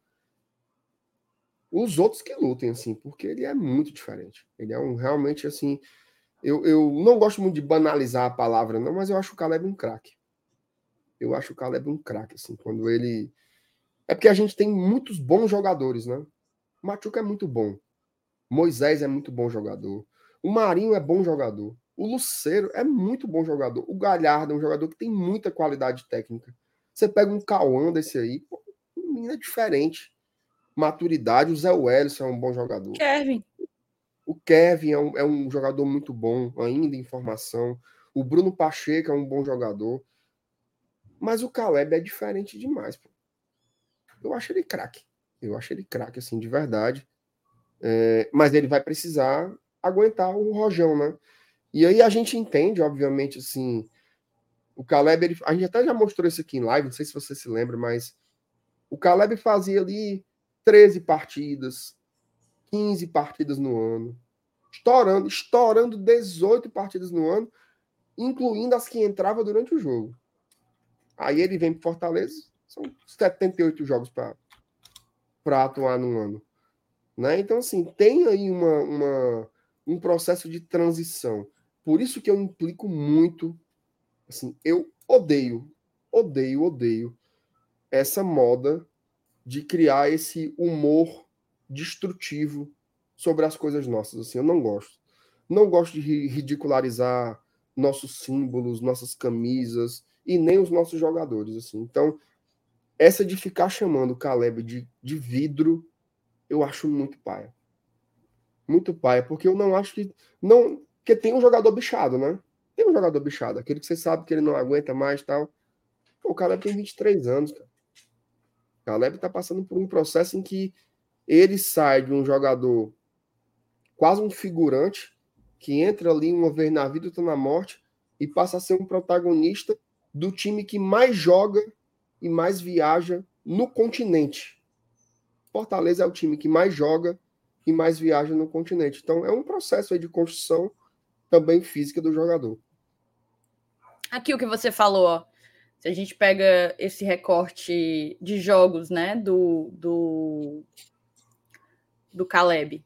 os outros que lutem, assim, porque ele é muito diferente. Ele é realmente, assim, eu não gosto muito de banalizar a palavra, não, mas eu acho o Caleb um craque. Eu acho o Caleb um craque, assim, quando ele... É porque a gente tem muitos bons jogadores, né? O Machuca é muito bom. Moisés é muito bom jogador. O Marinho é bom jogador. O Lucero é muito bom jogador. O Galhardo é um jogador que tem muita qualidade técnica. Você pega um Cauã desse aí, pô, o menino é diferente. Maturidade, o Zé Wellison é um bom jogador. Kevin. O Kevin é um jogador muito bom, ainda em formação. O Bruno Pacheco é um bom jogador. Mas o Caleb é diferente demais, pô. Eu acho ele craque. Eu acho ele craque, assim, de verdade. Mas ele vai precisar aguentar o rojão, né? E aí a gente entende, obviamente, assim, o Caleb, a gente até já mostrou isso aqui em live, não sei se você se lembra, mas o Caleb fazia ali 13 partidas, 15 partidas no ano, estourando 18 partidas no ano, incluindo as que entrava durante o jogo. Aí ele vem para Fortaleza, são 78 jogos para atuar no ano. Né? Então, assim, tem aí um processo de transição. Por isso que eu implico muito, assim, eu odeio essa moda de criar esse humor destrutivo sobre as coisas nossas. Assim, eu não gosto. Não gosto de ridicularizar nossos símbolos, nossas camisas e nem os nossos jogadores. Assim. Então, essa de ficar chamando o Caleb de vidro, eu acho muito paia. Muito paia, porque eu não acho que... não, porque tem um jogador bichado, né? Tem um jogador bichado, aquele que você sabe que ele não aguenta mais e tal. Pô, o Caleb tem 23 anos, cara. O Caleb tá passando por um processo em que ele sai de um jogador quase um figurante que entra ali uma vez na vida, outra na morte, e passa a ser um protagonista do time que mais joga e mais viaja no continente. Fortaleza é o time que mais joga e mais viaja no continente. Então, é um processo aí de construção também física do jogador. Aqui o que você falou, ó. Se a gente pega esse recorte de jogos, né, do Caleb.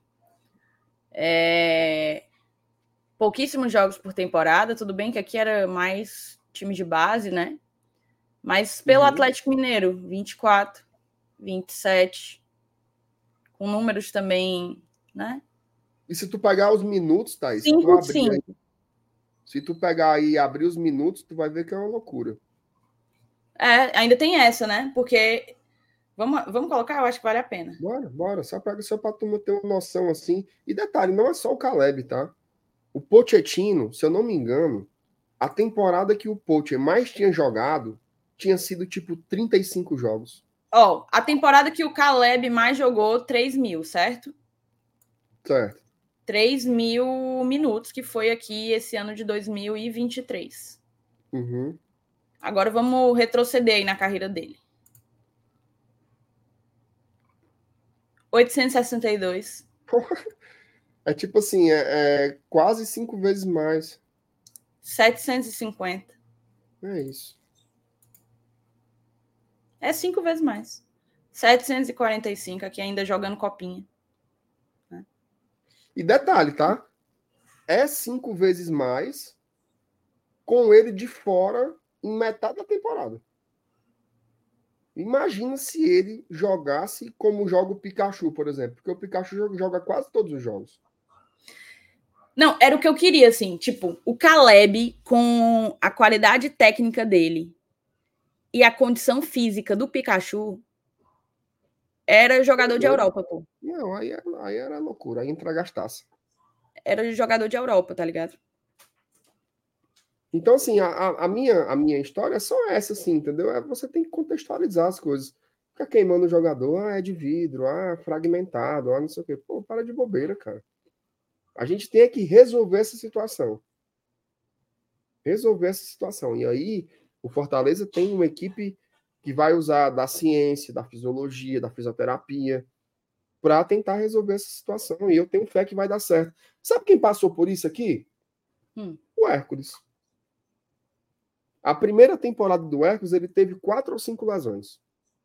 Pouquíssimos jogos por temporada, tudo bem que aqui era mais time de base, né? Mas pelo Atlético Mineiro, 24, 27, com números também, né? E se tu pegar os minutos, Thaís, 5-5. Se tu pegar aí e abrir os minutos, tu vai ver que é uma loucura. Ainda tem essa, né? Porque vamos colocar, eu acho que vale a pena. Bora. Só para tu ter uma noção assim. E detalhe, não é só o Caleb, tá? O Pochettino, se eu não me engano, a temporada que o Poche mais tinha jogado tinha sido tipo 35 jogos. Ó, a temporada que o Caleb mais jogou, 3.000, certo? Certo. 3.000 minutos, que foi aqui esse ano de 2023. Uhum. Agora vamos retroceder aí na carreira dele. 862. É tipo assim, é quase 5 vezes mais. 750. É isso. É 5 vezes mais. 745 aqui ainda jogando copinha. E detalhe, tá? É 5 vezes mais com ele de fora em metade da temporada. Imagina se ele jogasse como joga o Pikachu, por exemplo. Porque o Pikachu joga quase todos os jogos. Não, era o que eu queria, assim. Tipo, o Caleb, com a qualidade técnica dele e a condição física do Pikachu, era jogador de Europa, pô. Não, aí era loucura. Aí entra gastaça. Era jogador de Europa, tá ligado? Então, assim, a minha história é só essa, assim, entendeu? Você tem que contextualizar as coisas. Ficar queimando o jogador, é de vidro, fragmentado, não sei o quê. Pô, para de bobeira, cara. A gente tem que resolver essa situação. E aí, o Fortaleza tem uma equipe que vai usar da ciência, da fisiologia, da fisioterapia, para tentar resolver essa situação. E eu tenho fé que vai dar certo. Sabe quem passou por isso aqui? O Hércules. A primeira temporada do Hércules, ele teve 4 ou 5 lesões.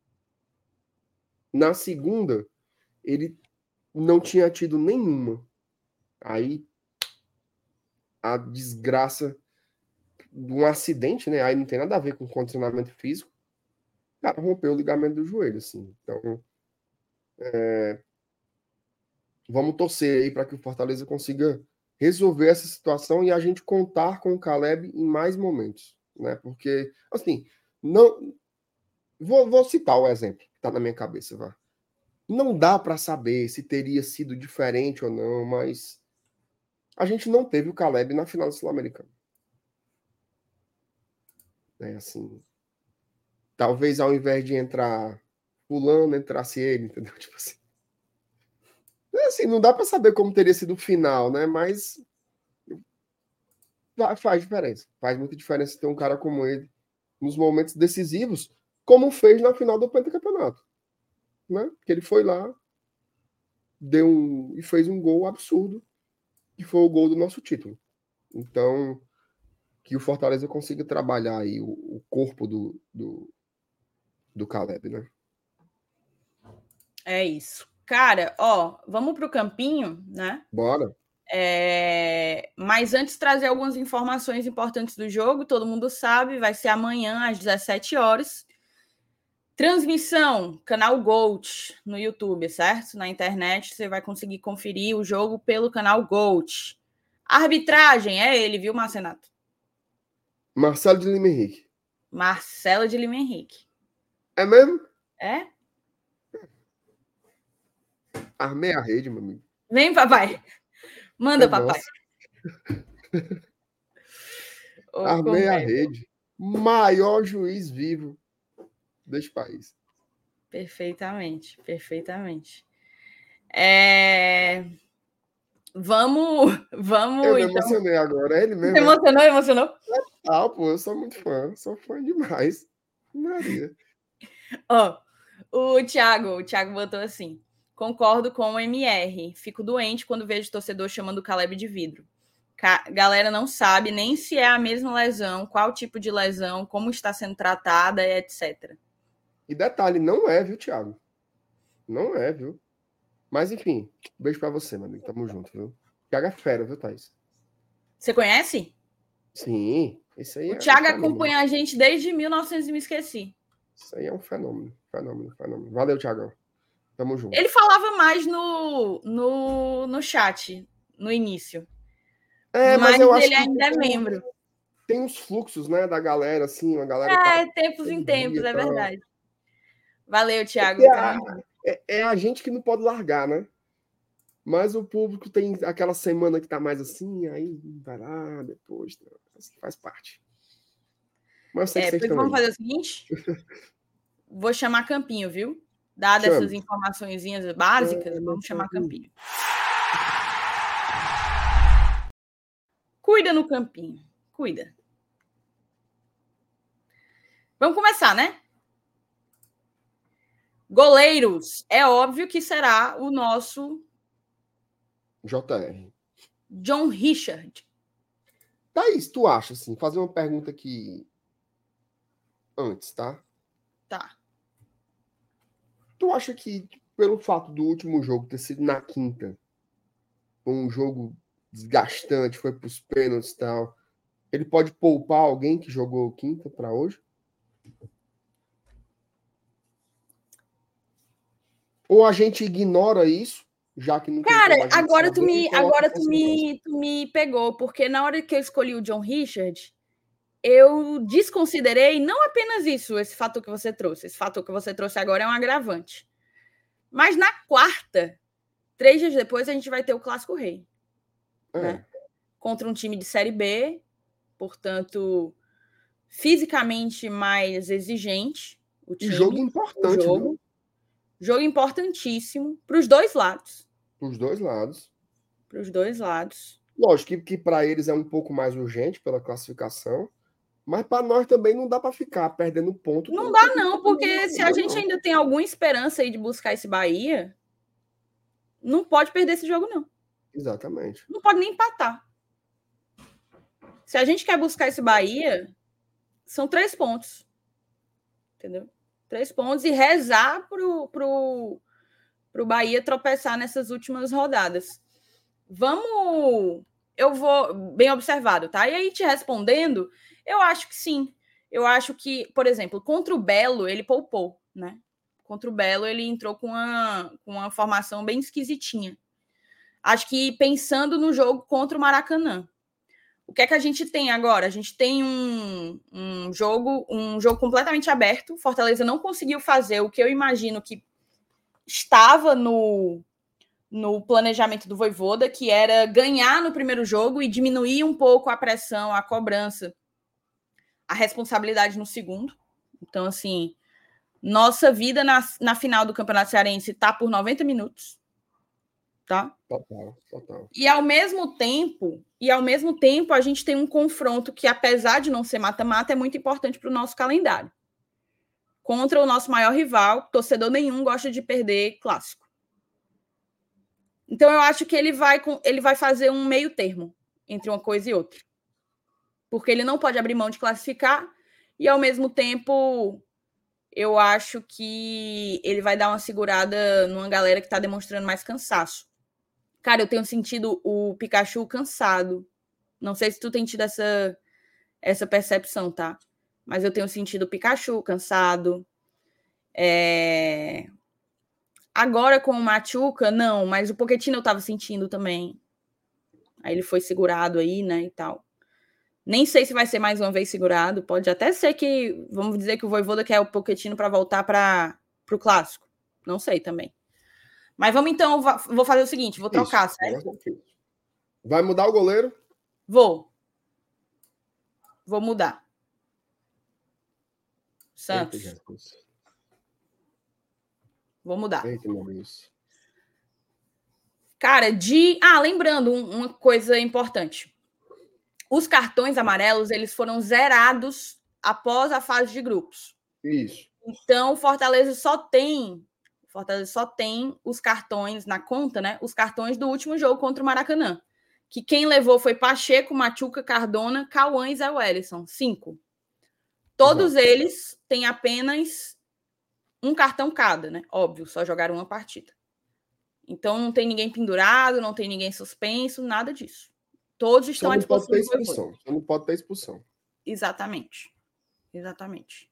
Na segunda, ele não tinha tido nenhuma. Aí, a desgraça de um acidente, né? Aí não tem nada a ver com condicionamento físico. O cara rompeu o ligamento do joelho, assim. Então, vamos torcer aí para que o Fortaleza consiga resolver essa situação e a gente contar com o Caleb em mais momentos, né? Porque, assim, não... Vou citar o exemplo que está na minha cabeça, vá. Não dá para saber se teria sido diferente ou não, mas a gente não teve o Caleb na final do Sul-Americano. Assim, talvez ao invés de entrar fulano, entrasse ele, entendeu? Tipo assim. Assim, não dá para saber como teria sido o final, né? Mas faz diferença. Faz muita diferença ter um cara como ele nos momentos decisivos, como fez na final do Pentacampeonato, né? Que ele foi lá, e fez um gol absurdo, que foi o gol do nosso título. Então, que o Fortaleza consiga trabalhar aí o corpo do Caleb, né? É isso. Cara, ó, vamos pro campinho, né? Bora. Mas antes trazer algumas informações importantes do jogo, todo mundo sabe, vai ser amanhã às 17 horas. Transmissão, canal Gold no YouTube, certo? Na internet você vai conseguir conferir o jogo pelo canal Gold. Arbitragem é ele, viu, Marcenato? Marcelo de Lima Henrique. Marcelo de Lima Henrique. É mesmo? É? Armei a rede, meu amigo. Vem, papai. Manda, papai. Armei a rede. Maior juiz vivo deste país. Perfeitamente. Vamos Eu me então. emocionei agora, é ele mesmo. Você emocionou? Ah, pô, eu sou muito fã, sou fã demais. Maria. Ó, o Thiago botou assim: concordo com o MR. Fico doente quando vejo torcedor chamando o Caleb de vidro. Galera não sabe nem se é a mesma lesão, qual tipo de lesão, como está sendo tratada, etc. E detalhe, não é, viu, Thiago? Não é, viu? Mas enfim, beijo pra você, meu amigo. Tamo junto, viu? Thiago é fera, viu, Thaís? Você conhece? Sim, esse aí O é um Thiago fenômeno. acompanha a gente desde 1900 e me esqueci. Isso aí é um fenômeno. Fenômeno. Valeu, Thiagão. Tamo junto. Ele falava mais no chat, no início. É, mas Mas eu acho ele que ainda é membro. tem uns fluxos, né, da galera, assim, uma galera tá Tempos em todo tempos, dia e é tal. verdade. Valeu, Thiago. É a gente que não pode largar, né? Mas o público tem aquela semana que tá mais assim, aí vai lá, depois, tá? Assim, faz parte. Mas eu sei que vocês Pois estão vamos aí. fazer o seguinte? Vou chamar Campinho, viu? Dadas essas Chame. informaçõezinhas básicas, vamos chamar Campinho. Cuida no Campinho. Cuida. Vamos começar, né? Goleiros. É óbvio que será o nosso JR. John Richard. Thaís, tu acha, assim, fazer uma pergunta aqui antes, tá? Tá. Tu acha que, pelo fato do último jogo ter sido na quinta, um jogo desgastante, foi pros pênaltis e tal, ele pode poupar alguém que jogou quinta para hoje? Ou a gente ignora isso, já que não tem Cara, como a gente agora tu saber, e me, coloca agora o tu próximo? me, tu me pegou, porque na hora que eu escolhi o John Richard, eu desconsiderei não apenas isso, esse fator que você trouxe. Esse fator que você trouxe agora é um agravante. Mas na quarta, 3 dias depois, a gente vai ter o Clássico Rei. Né? Contra um time de Série B, portanto, fisicamente mais exigente. O time, jogo importante, viu? Jogo importantíssimo para os dois lados. Para os dois lados. Para os dois lados. Lógico que para eles é um pouco mais urgente pela classificação, mas para nós também não dá para ficar perdendo ponto. Não dá, não, porque se a gente ainda tem alguma esperança aí de buscar esse Bahia, não pode perder esse jogo, não. Exatamente. Não pode nem empatar. Se a gente quer buscar esse Bahia, são 3 pontos. Entendeu? 3 pontos e rezar pro Bahia tropeçar nessas últimas rodadas. Eu vou... Bem observado, tá? E aí, te respondendo, eu acho que sim. Eu acho que, por exemplo, contra o Belo, ele poupou, né? Contra o Belo, ele entrou com uma formação bem esquisitinha. Acho que pensando no jogo contra o Maracanã. O que é que a gente tem agora? A gente tem um jogo completamente aberto. Fortaleza não conseguiu fazer o que eu imagino que estava no planejamento do Vojvoda, que era ganhar no primeiro jogo e diminuir um pouco a pressão, a cobrança, a responsabilidade no segundo. Então, assim, nossa vida na final do Campeonato Cearense está por 90 minutos. Tá? Total. E ao mesmo tempo, a gente tem um confronto que, apesar de não ser mata-mata, é muito importante para o nosso calendário. Contra o nosso maior rival, torcedor nenhum gosta de perder clássico. Então, eu acho que ele vai fazer um meio termo entre uma coisa e outra. Porque ele não pode abrir mão de classificar e, ao mesmo tempo, eu acho que ele vai dar uma segurada numa galera que está demonstrando mais cansaço. Cara, eu tenho sentido o Pikachu cansado. Não sei se tu tem tido essa percepção, tá? Mas eu tenho sentido o Pikachu cansado. Agora com o Machuca, não. Mas o Pochettino eu tava sentindo também. Aí ele foi segurado aí, né, e tal. Nem sei se vai ser mais uma vez segurado. Pode até ser que, vamos dizer que o Vojvoda quer o Pochettino para voltar para o Clássico. Não sei também. Mas vamos então, vou fazer o seguinte, vou trocar, certo? Vai mudar o goleiro? Vou mudar. Santos. Eita, vou mudar. Eita, meu Deus. Cara, lembrando uma coisa importante. Os cartões amarelos, eles foram zerados após a fase de grupos. Isso. Então, o Fortaleza só tem os cartões na conta, né? Os cartões do último jogo contra o Maracanã. Que quem levou foi Pacheco, Machuca, Cardona, Cauã e Zé Wellison. 5. Todos eles têm apenas um cartão cada, né? Óbvio, só jogaram uma partida. Então, não tem ninguém pendurado, não tem ninguém suspenso, nada disso. Todos estão à disposição do Voivoda. Só não pode ter expulsão. Exatamente. Exatamente.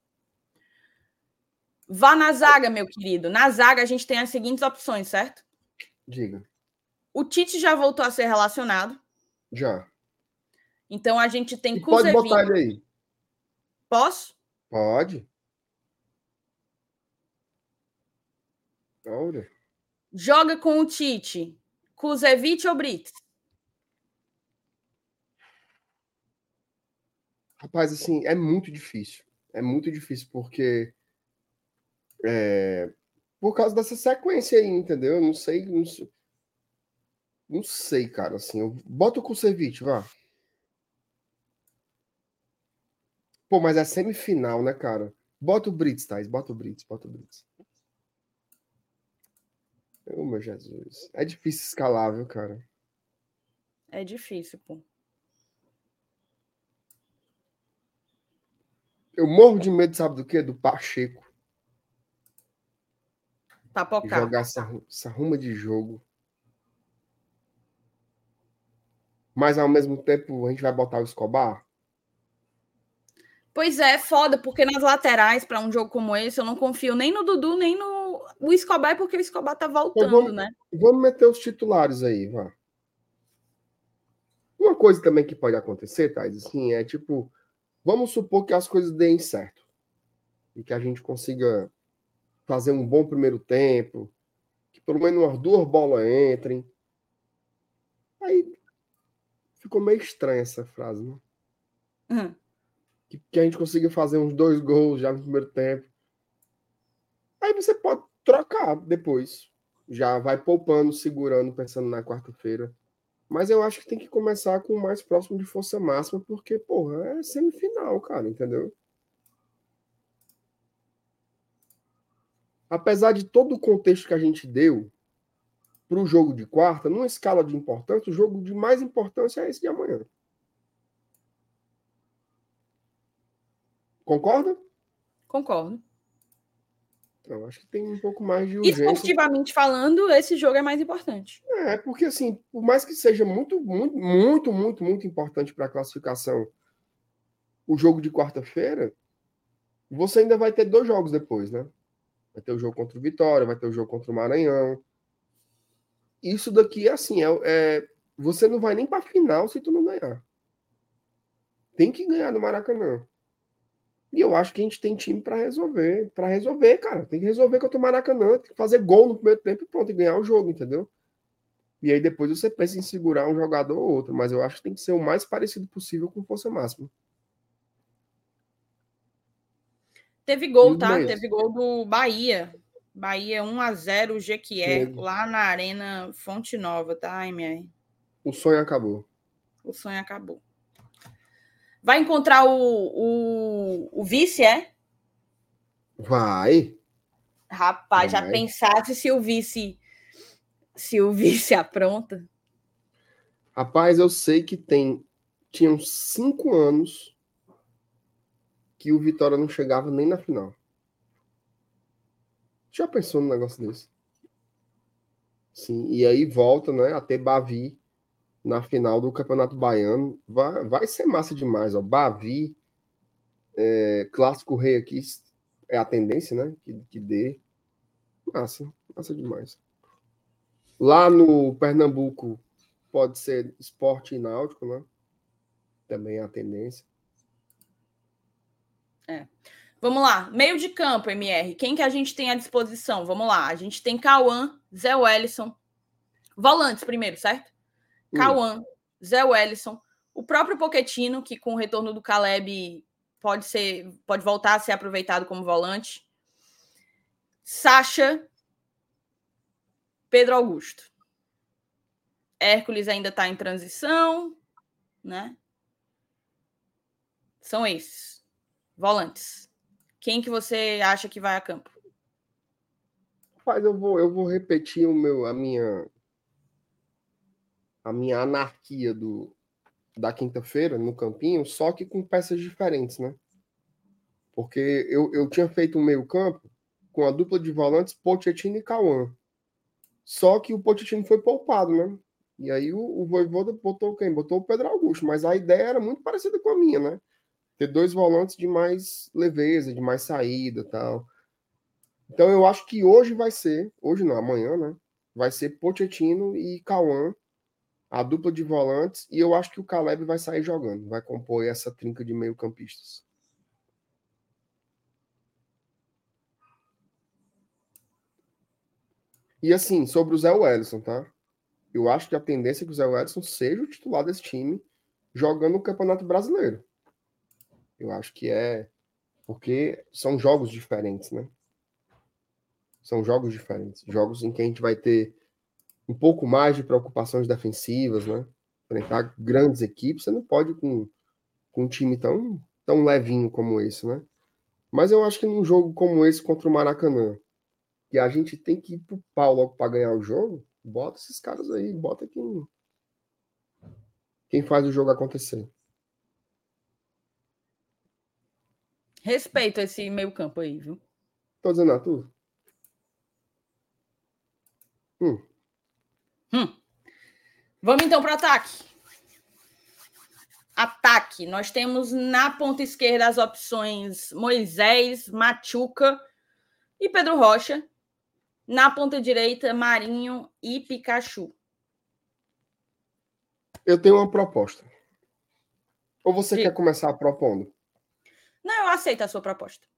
Vá na zaga, meu querido. Na zaga, a gente tem as seguintes opções, certo? Diga. O Tite já voltou a ser relacionado. Já. Então, a gente tem Pode botar ele aí. Posso? Pode. Olha. Joga com o Tite. Kuzevic ou Brits? Rapaz, assim, é muito difícil. É muito difícil, porque... por causa dessa sequência aí, entendeu? Eu não sei, cara, assim. Bota o Kuzevic, vá. Pô, mas é semifinal, né, cara? Bota o Brits, Thais. Bota o Brits. Oh, meu Jesus. É difícil escalar, viu, cara? É difícil, pô. Eu morro de medo, sabe do quê? Do Pacheco. Papocar. Jogar essa ruma de jogo. Mas, ao mesmo tempo, a gente vai botar o Escobar? Pois é, foda, porque nas laterais, para um jogo como esse, eu não confio nem no Dudu, nem no Escobar, porque o Escobar tá voltando, né? Vamos meter os titulares aí, vá. Uma coisa também que pode acontecer, Thais, assim, é tipo, vamos supor que as coisas deem certo. E que a gente consiga fazer um bom primeiro tempo, que pelo menos umas 2 bolas entrem. Aí ficou meio estranha essa frase, né? Uhum. Que a gente consiga fazer uns 2 gols já no primeiro tempo. Aí você pode trocar depois. Já vai poupando, segurando, pensando na quarta-feira. Mas eu acho que tem que começar com o mais próximo de força máxima, porque, porra, é semifinal, cara, entendeu? Apesar de todo o contexto que a gente deu para o jogo de quarta, numa escala de importância, o jogo de mais importância é esse de amanhã. Concorda? Concordo. Eu acho que tem um pouco mais de urgência. Esportivamente falando, esse jogo é mais importante. Porque assim, por mais que seja muito importante para a classificação o jogo de quarta-feira, você ainda vai ter 2 jogos depois, né? Vai ter o jogo contra o Vitória, vai ter o jogo contra o Maranhão. Isso daqui, assim, você não vai nem para a final se tu não ganhar. Tem que ganhar no Maracanã. E eu acho que a gente tem time para resolver. Para resolver, cara. Tem que resolver contra o Maracanã. Tem que fazer gol no primeiro tempo e pronto, e ganhar o jogo, entendeu? E aí depois você pensa em segurar um jogador ou outro. Mas eu acho que tem que ser o mais parecido possível com força máxima. Teve gol, tá? Teve gol do Bahia. Bahia 1-0, o Jequié, lá na Arena Fonte Nova, tá, MR? O sonho acabou. O sonho acabou. Vai encontrar o vice, é? Vai. Rapaz, já pensasse se o vice apronta? Rapaz, eu sei que tinham 5 anos que o Vitória não chegava nem na final. Já pensou num negócio desse? Sim, e aí volta, né, a ter Bavi na final do Campeonato Baiano. Vai ser massa demais, ó. Bavi, Clássico Rei aqui é a tendência, né, que dê. Massa demais. Lá no Pernambuco pode ser Sport e Náutico, né? Também é a tendência. Vamos lá, meio de campo, MR. Quem que a gente tem à disposição? Vamos lá, a gente tem Cauã, Zé Wellison. Volantes primeiro, certo? Cauã, Zé Wellison. O próprio Pochettino, que com o retorno do Caleb pode voltar a ser aproveitado como volante. Sacha, Pedro Augusto. Hércules ainda está em transição, né? São esses. Volantes. Quem que você acha que vai a campo? Rapaz, eu vou repetir a minha anarquia da quinta-feira no campinho, só que com peças diferentes, né? Porque eu tinha feito um meio-campo com a dupla de volantes Pochettino e Cauã. Só que o Pochettino foi poupado, né? E aí o Vojvoda botou quem? Botou o Pedro Augusto. Mas a ideia era muito parecida com a minha, né? Ter dois volantes de mais leveza, de mais saída e tal. Então eu acho que hoje vai ser, hoje não, amanhã, né? Vai ser Pochettino e Cauã, a dupla de volantes, e eu acho que o Caleb vai sair jogando, vai compor essa trinca de meio-campistas. E assim, sobre o Zé Wellison, tá? Eu acho que a tendência é que o Zé Wellison seja o titular desse time jogando o Campeonato Brasileiro. Eu acho que é porque são jogos diferentes, né? São jogos diferentes. Jogos em que a gente vai ter um pouco mais de preocupações defensivas, né? Enfrentar grandes equipes, você não pode com um time tão levinho como esse, né? Mas eu acho que num jogo como esse contra o Maracanã, que a gente tem que ir pro pau logo para ganhar o jogo, bota esses caras aí, bota quem faz o jogo acontecer. Respeito esse meio-campo aí, viu? Tô dizendo, Arthur? Vamos então para o ataque. Ataque. Nós temos na ponta esquerda as opções Moisés, Machuca e Pedro Rocha. Na ponta direita, Marinho e Pikachu. Eu tenho uma proposta. Ou você quer começar propondo? Não, eu aceito a sua proposta.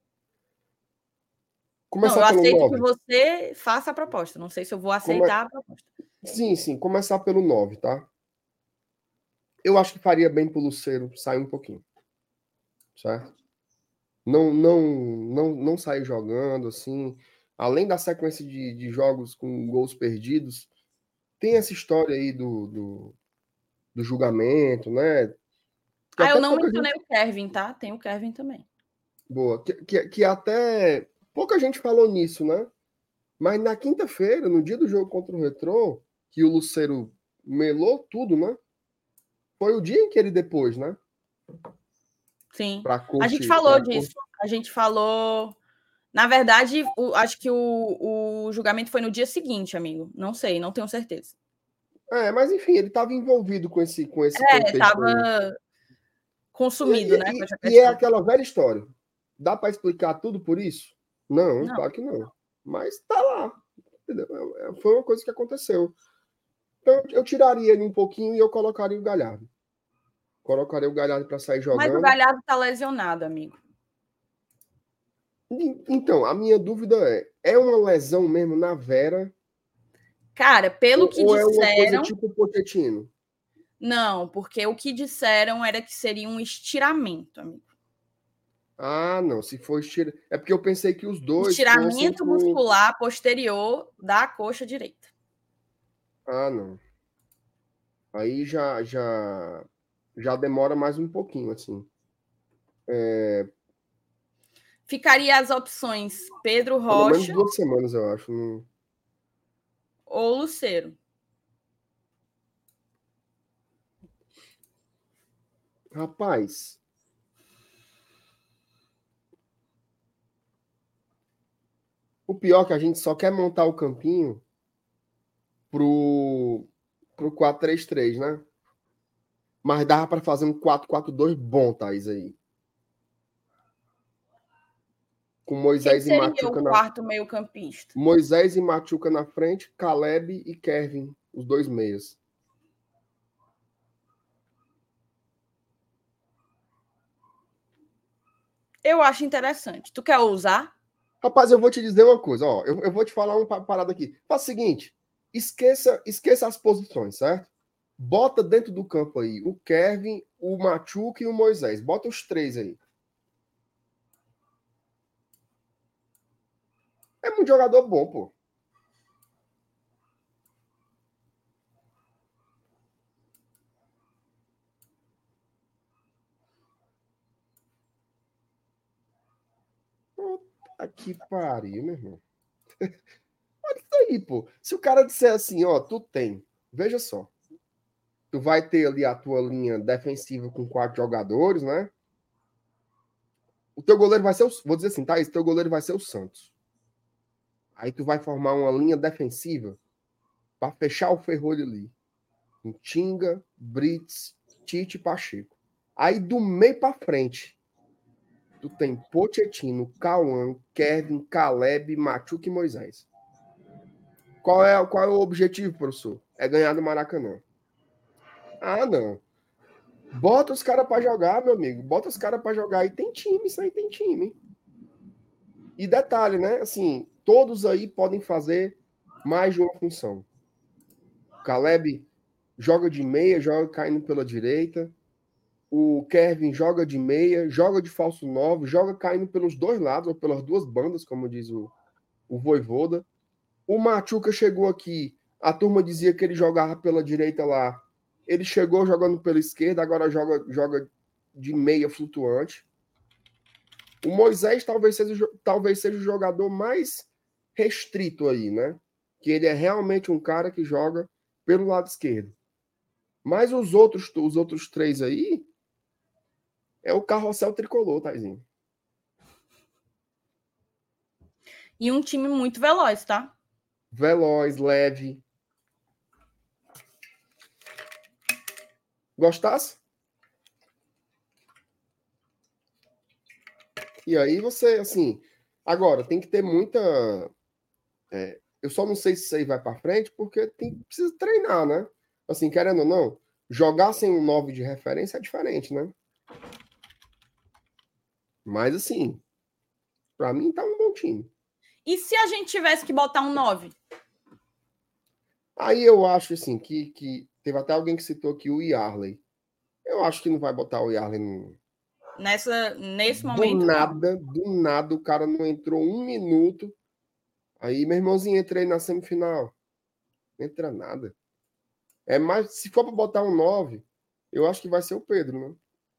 Começar eu pelo aceito 9. que você faça a proposta. Não sei se eu vou aceitar a proposta. Sim, começar pelo 9, tá? Eu acho que faria bem pro Lucero sair um pouquinho. Certo? Não sair jogando, assim. Além da sequência de jogos com gols perdidos, tem essa história aí do julgamento, né? Eu não mencionei o Kevin, tá? Tem o Kevin também. Boa. Que até pouca gente falou nisso, né? Mas na quinta-feira, no dia do jogo contra o Retrô, que o Lucero melou tudo, né? Foi o dia em que ele depois, né? Sim. A gente falou disso. A gente falou. Na verdade, acho que o julgamento foi no dia seguinte, amigo. Não sei, não tenho certeza. Mas enfim, ele estava envolvido com esse contexto. Estava consumido, né? E é aquela velha história. Dá para explicar tudo por isso? Não, claro que não. Mas tá lá. Entendeu? Foi uma coisa que aconteceu. Então eu tiraria ele um pouquinho e eu colocaria o Galhardo. Colocaria o Galhardo para sair jogando. Mas o Galhardo tá lesionado, amigo. Então, a minha dúvida é uma lesão mesmo na Vera? Cara, pelo que disseram... Ou é uma coisa tipo Pochettino? Não, porque o que disseram era que seria um estiramento, amigo. Ah, não. Se for estiramento... É porque eu pensei que os dois... Estiramento muscular posterior da coxa direita. Ah, não. Aí já demora mais um pouquinho, assim. Ficaria as opções Pedro Rocha... Pelo menos 2 semanas, eu acho. Ou Lucero. Rapaz... O pior é que a gente só quer montar o campinho pro 4-3-3, né? Mas dava para fazer um 4-4-2 bom, Thaís, aí. Com Moisés Quem e seria Machuca o quarto meio-campista? Moisés e Machuca na frente, Caleb e Kevin, os dois meias. Eu acho interessante. Tu quer ousar? Rapaz, eu vou te dizer uma coisa, ó. Eu vou te falar uma parada aqui. Faz o seguinte, esqueça as posições, certo? Bota dentro do campo aí o Kevin, o Machuca e o Moisés. Bota os 3 aí. É muito jogador bom, pô. Aqui pariu, meu irmão. Olha isso aí, pô. Se o cara disser assim, ó, tu tem, veja só. Tu vai ter ali a tua linha defensiva com 4 jogadores, né? O teu goleiro vai ser o... Vou dizer assim, Thaís, teu goleiro vai ser o Santos. Aí tu vai formar uma linha defensiva para fechar o ferrolho ali. Com Tinga, Brits, Tite e Pacheco. Aí do meio para frente, tu tem Pochettino, Cauã, Kevin, Caleb, Machuca e Moisés. Qual é o objetivo, professor? É ganhar do Maracanã. Ah, não. Bota os caras para jogar, meu amigo. Bota os caras para jogar. Aí tem time, isso aí tem time. E detalhe, né? Assim, todos aí podem fazer mais de uma função. O Caleb joga de meia, joga caindo pela direita. O Kevin joga de meia, joga de falso 9, joga caindo pelos dois lados, ou pelas duas bandas, como diz o Vojvoda. O Machuca chegou aqui, a turma dizia que ele jogava pela direita lá. Ele chegou jogando pela esquerda, agora joga de meia flutuante. O Moisés talvez seja o jogador mais restrito aí, né? Que ele é realmente um cara que joga pelo lado esquerdo. Mas os outros 3 aí é o carrossel tricolor, Taizinho. E um time muito veloz, tá? Veloz, leve. Gostasse? E aí você, assim... Agora, tem que ter muita... eu só não sei se isso aí vai para frente, porque precisa treinar, né? Assim, querendo ou não, jogar sem um 9 de referência é diferente, né? Mas, assim, para mim tá um bom time. E se a gente tivesse que botar um 9? Aí eu acho, assim, que teve até alguém que citou aqui o Yarley. Eu acho que não vai botar o Yarley no... Nesse momento, do nada, o cara não entrou 1 minuto. Aí, meu irmãozinho, entrei na semifinal. Não entra nada. Mas se for para botar um 9, eu acho que vai ser o Pedro, né?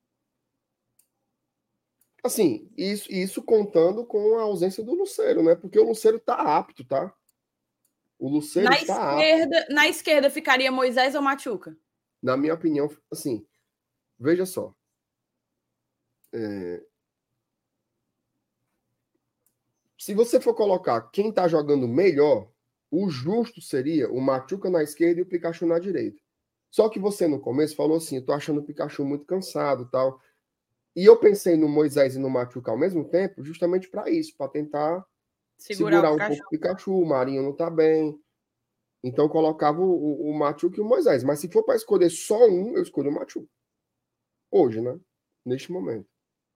Assim, isso contando com a ausência do Lucero, né? Porque o Lucero tá apto, tá? O Lucero está apto. Na esquerda ficaria Moisés ou Machuca? Na minha opinião, assim, veja só. Se você for colocar quem tá jogando melhor, o justo seria o Machuca na esquerda e o Pikachu na direita. Só que você, no começo, falou assim, eu tô achando o Pikachu muito cansado e tal. E eu pensei no Moisés e no Machuca ao mesmo tempo, justamente para isso, para tentar segurar um pouco o Pikachu. O Marinho não tá bem. Então eu colocava o Machuca e o Moisés. Mas se for para escolher só um, eu escolho o Machuca. Hoje, né? Neste momento.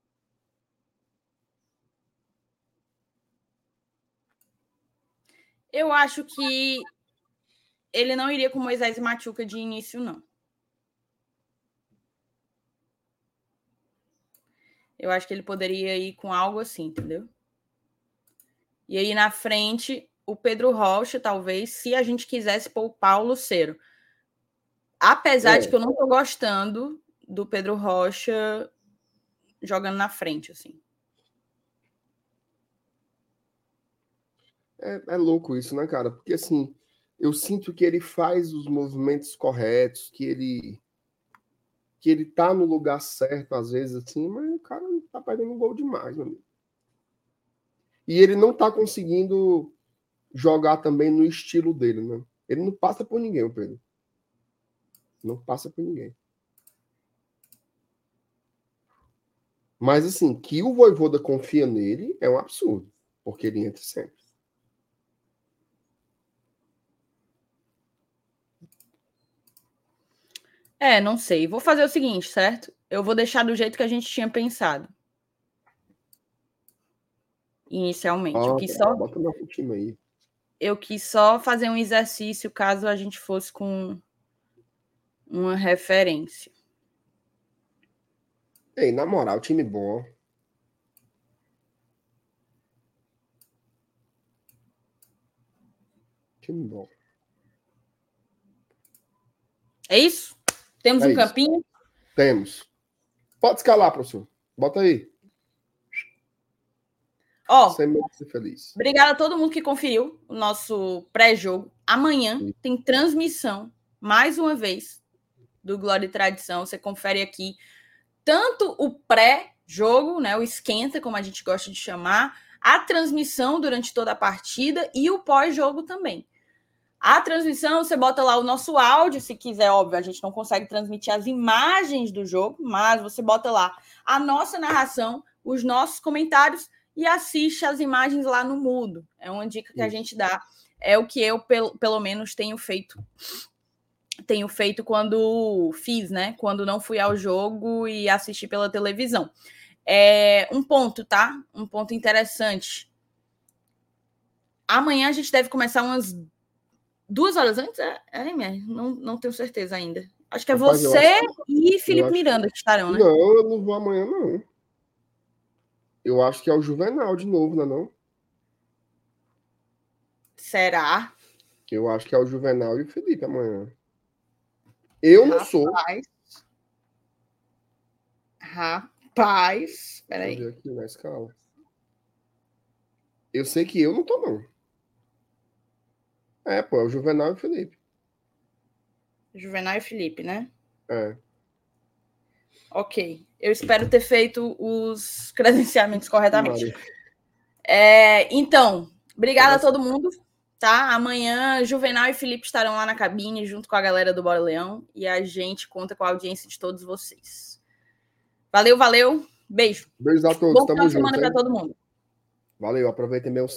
Eu acho que ele não iria com Moisés e Machuca de início, não. Eu acho que ele poderia ir com algo assim, entendeu? E aí na frente, o Pedro Rocha, talvez, se a gente quisesse poupar o Lucero. Apesar de que eu não tô gostando do Pedro Rocha jogando na frente, assim. É louco isso, né, cara? Porque, assim, eu sinto que ele faz os movimentos corretos, que ele tá no lugar certo, às vezes, assim, mas o cara tá perdendo um gol demais, meu amigo. E ele não tá conseguindo jogar também no estilo dele, né? Ele não passa por ninguém, o Pedro. Não passa por ninguém. Mas, assim, que o Vojvoda confia nele é um absurdo, porque ele entra sempre. Não sei. Vou fazer o seguinte, certo? Eu vou deixar do jeito que a gente tinha pensado. Inicialmente. Bota no time aí. Eu quis só fazer um exercício caso a gente fosse com uma referência. Ei, na moral, time bom. Time bom. É isso? Temos um campinho? Temos. Pode escalar, professor. Bota aí. Ó, Sem medo de ser feliz. Obrigada a todo mundo que conferiu o nosso pré-jogo. Amanhã tem transmissão, mais uma vez, do Glória e Tradição. Você confere aqui tanto o pré-jogo, né, o esquenta, como a gente gosta de chamar, a transmissão durante toda a partida e o pós-jogo também. A transmissão, você bota lá o nosso áudio, se quiser, óbvio, a gente não consegue transmitir as imagens do jogo, mas você bota lá a nossa narração, os nossos comentários e assiste as imagens lá no mudo. É uma dica que a gente dá. É o que eu, pelo menos, tenho feito quando fiz, né? Quando não fui ao jogo e assisti pela televisão. Um ponto, tá? Um ponto interessante. Amanhã a gente deve começar umas 2 horas antes? Não tenho certeza ainda. Acho que é você e Felipe Miranda que estarão, né? Não, eu não vou amanhã, não. Eu acho que é o Juvenal de novo, não é não? Será? Eu acho que é o Juvenal e o Felipe amanhã. Eu não sou. Rapaz, peraí. Deixa eu ver aqui na escala. Eu sei que eu não tô, não. É o Juvenal e o Felipe. Juvenal e Felipe, né? É. Ok. Eu espero ter feito os credenciamentos corretamente. Então, obrigada a todo mundo, tá? Amanhã, Juvenal e Felipe estarão lá na cabine, junto com a galera do Bora Leão, e a gente conta com a audiência de todos vocês. Valeu. Beijo. Beijo a todos. Bom final de semana para todo mundo. Valeu, aproveitem bem o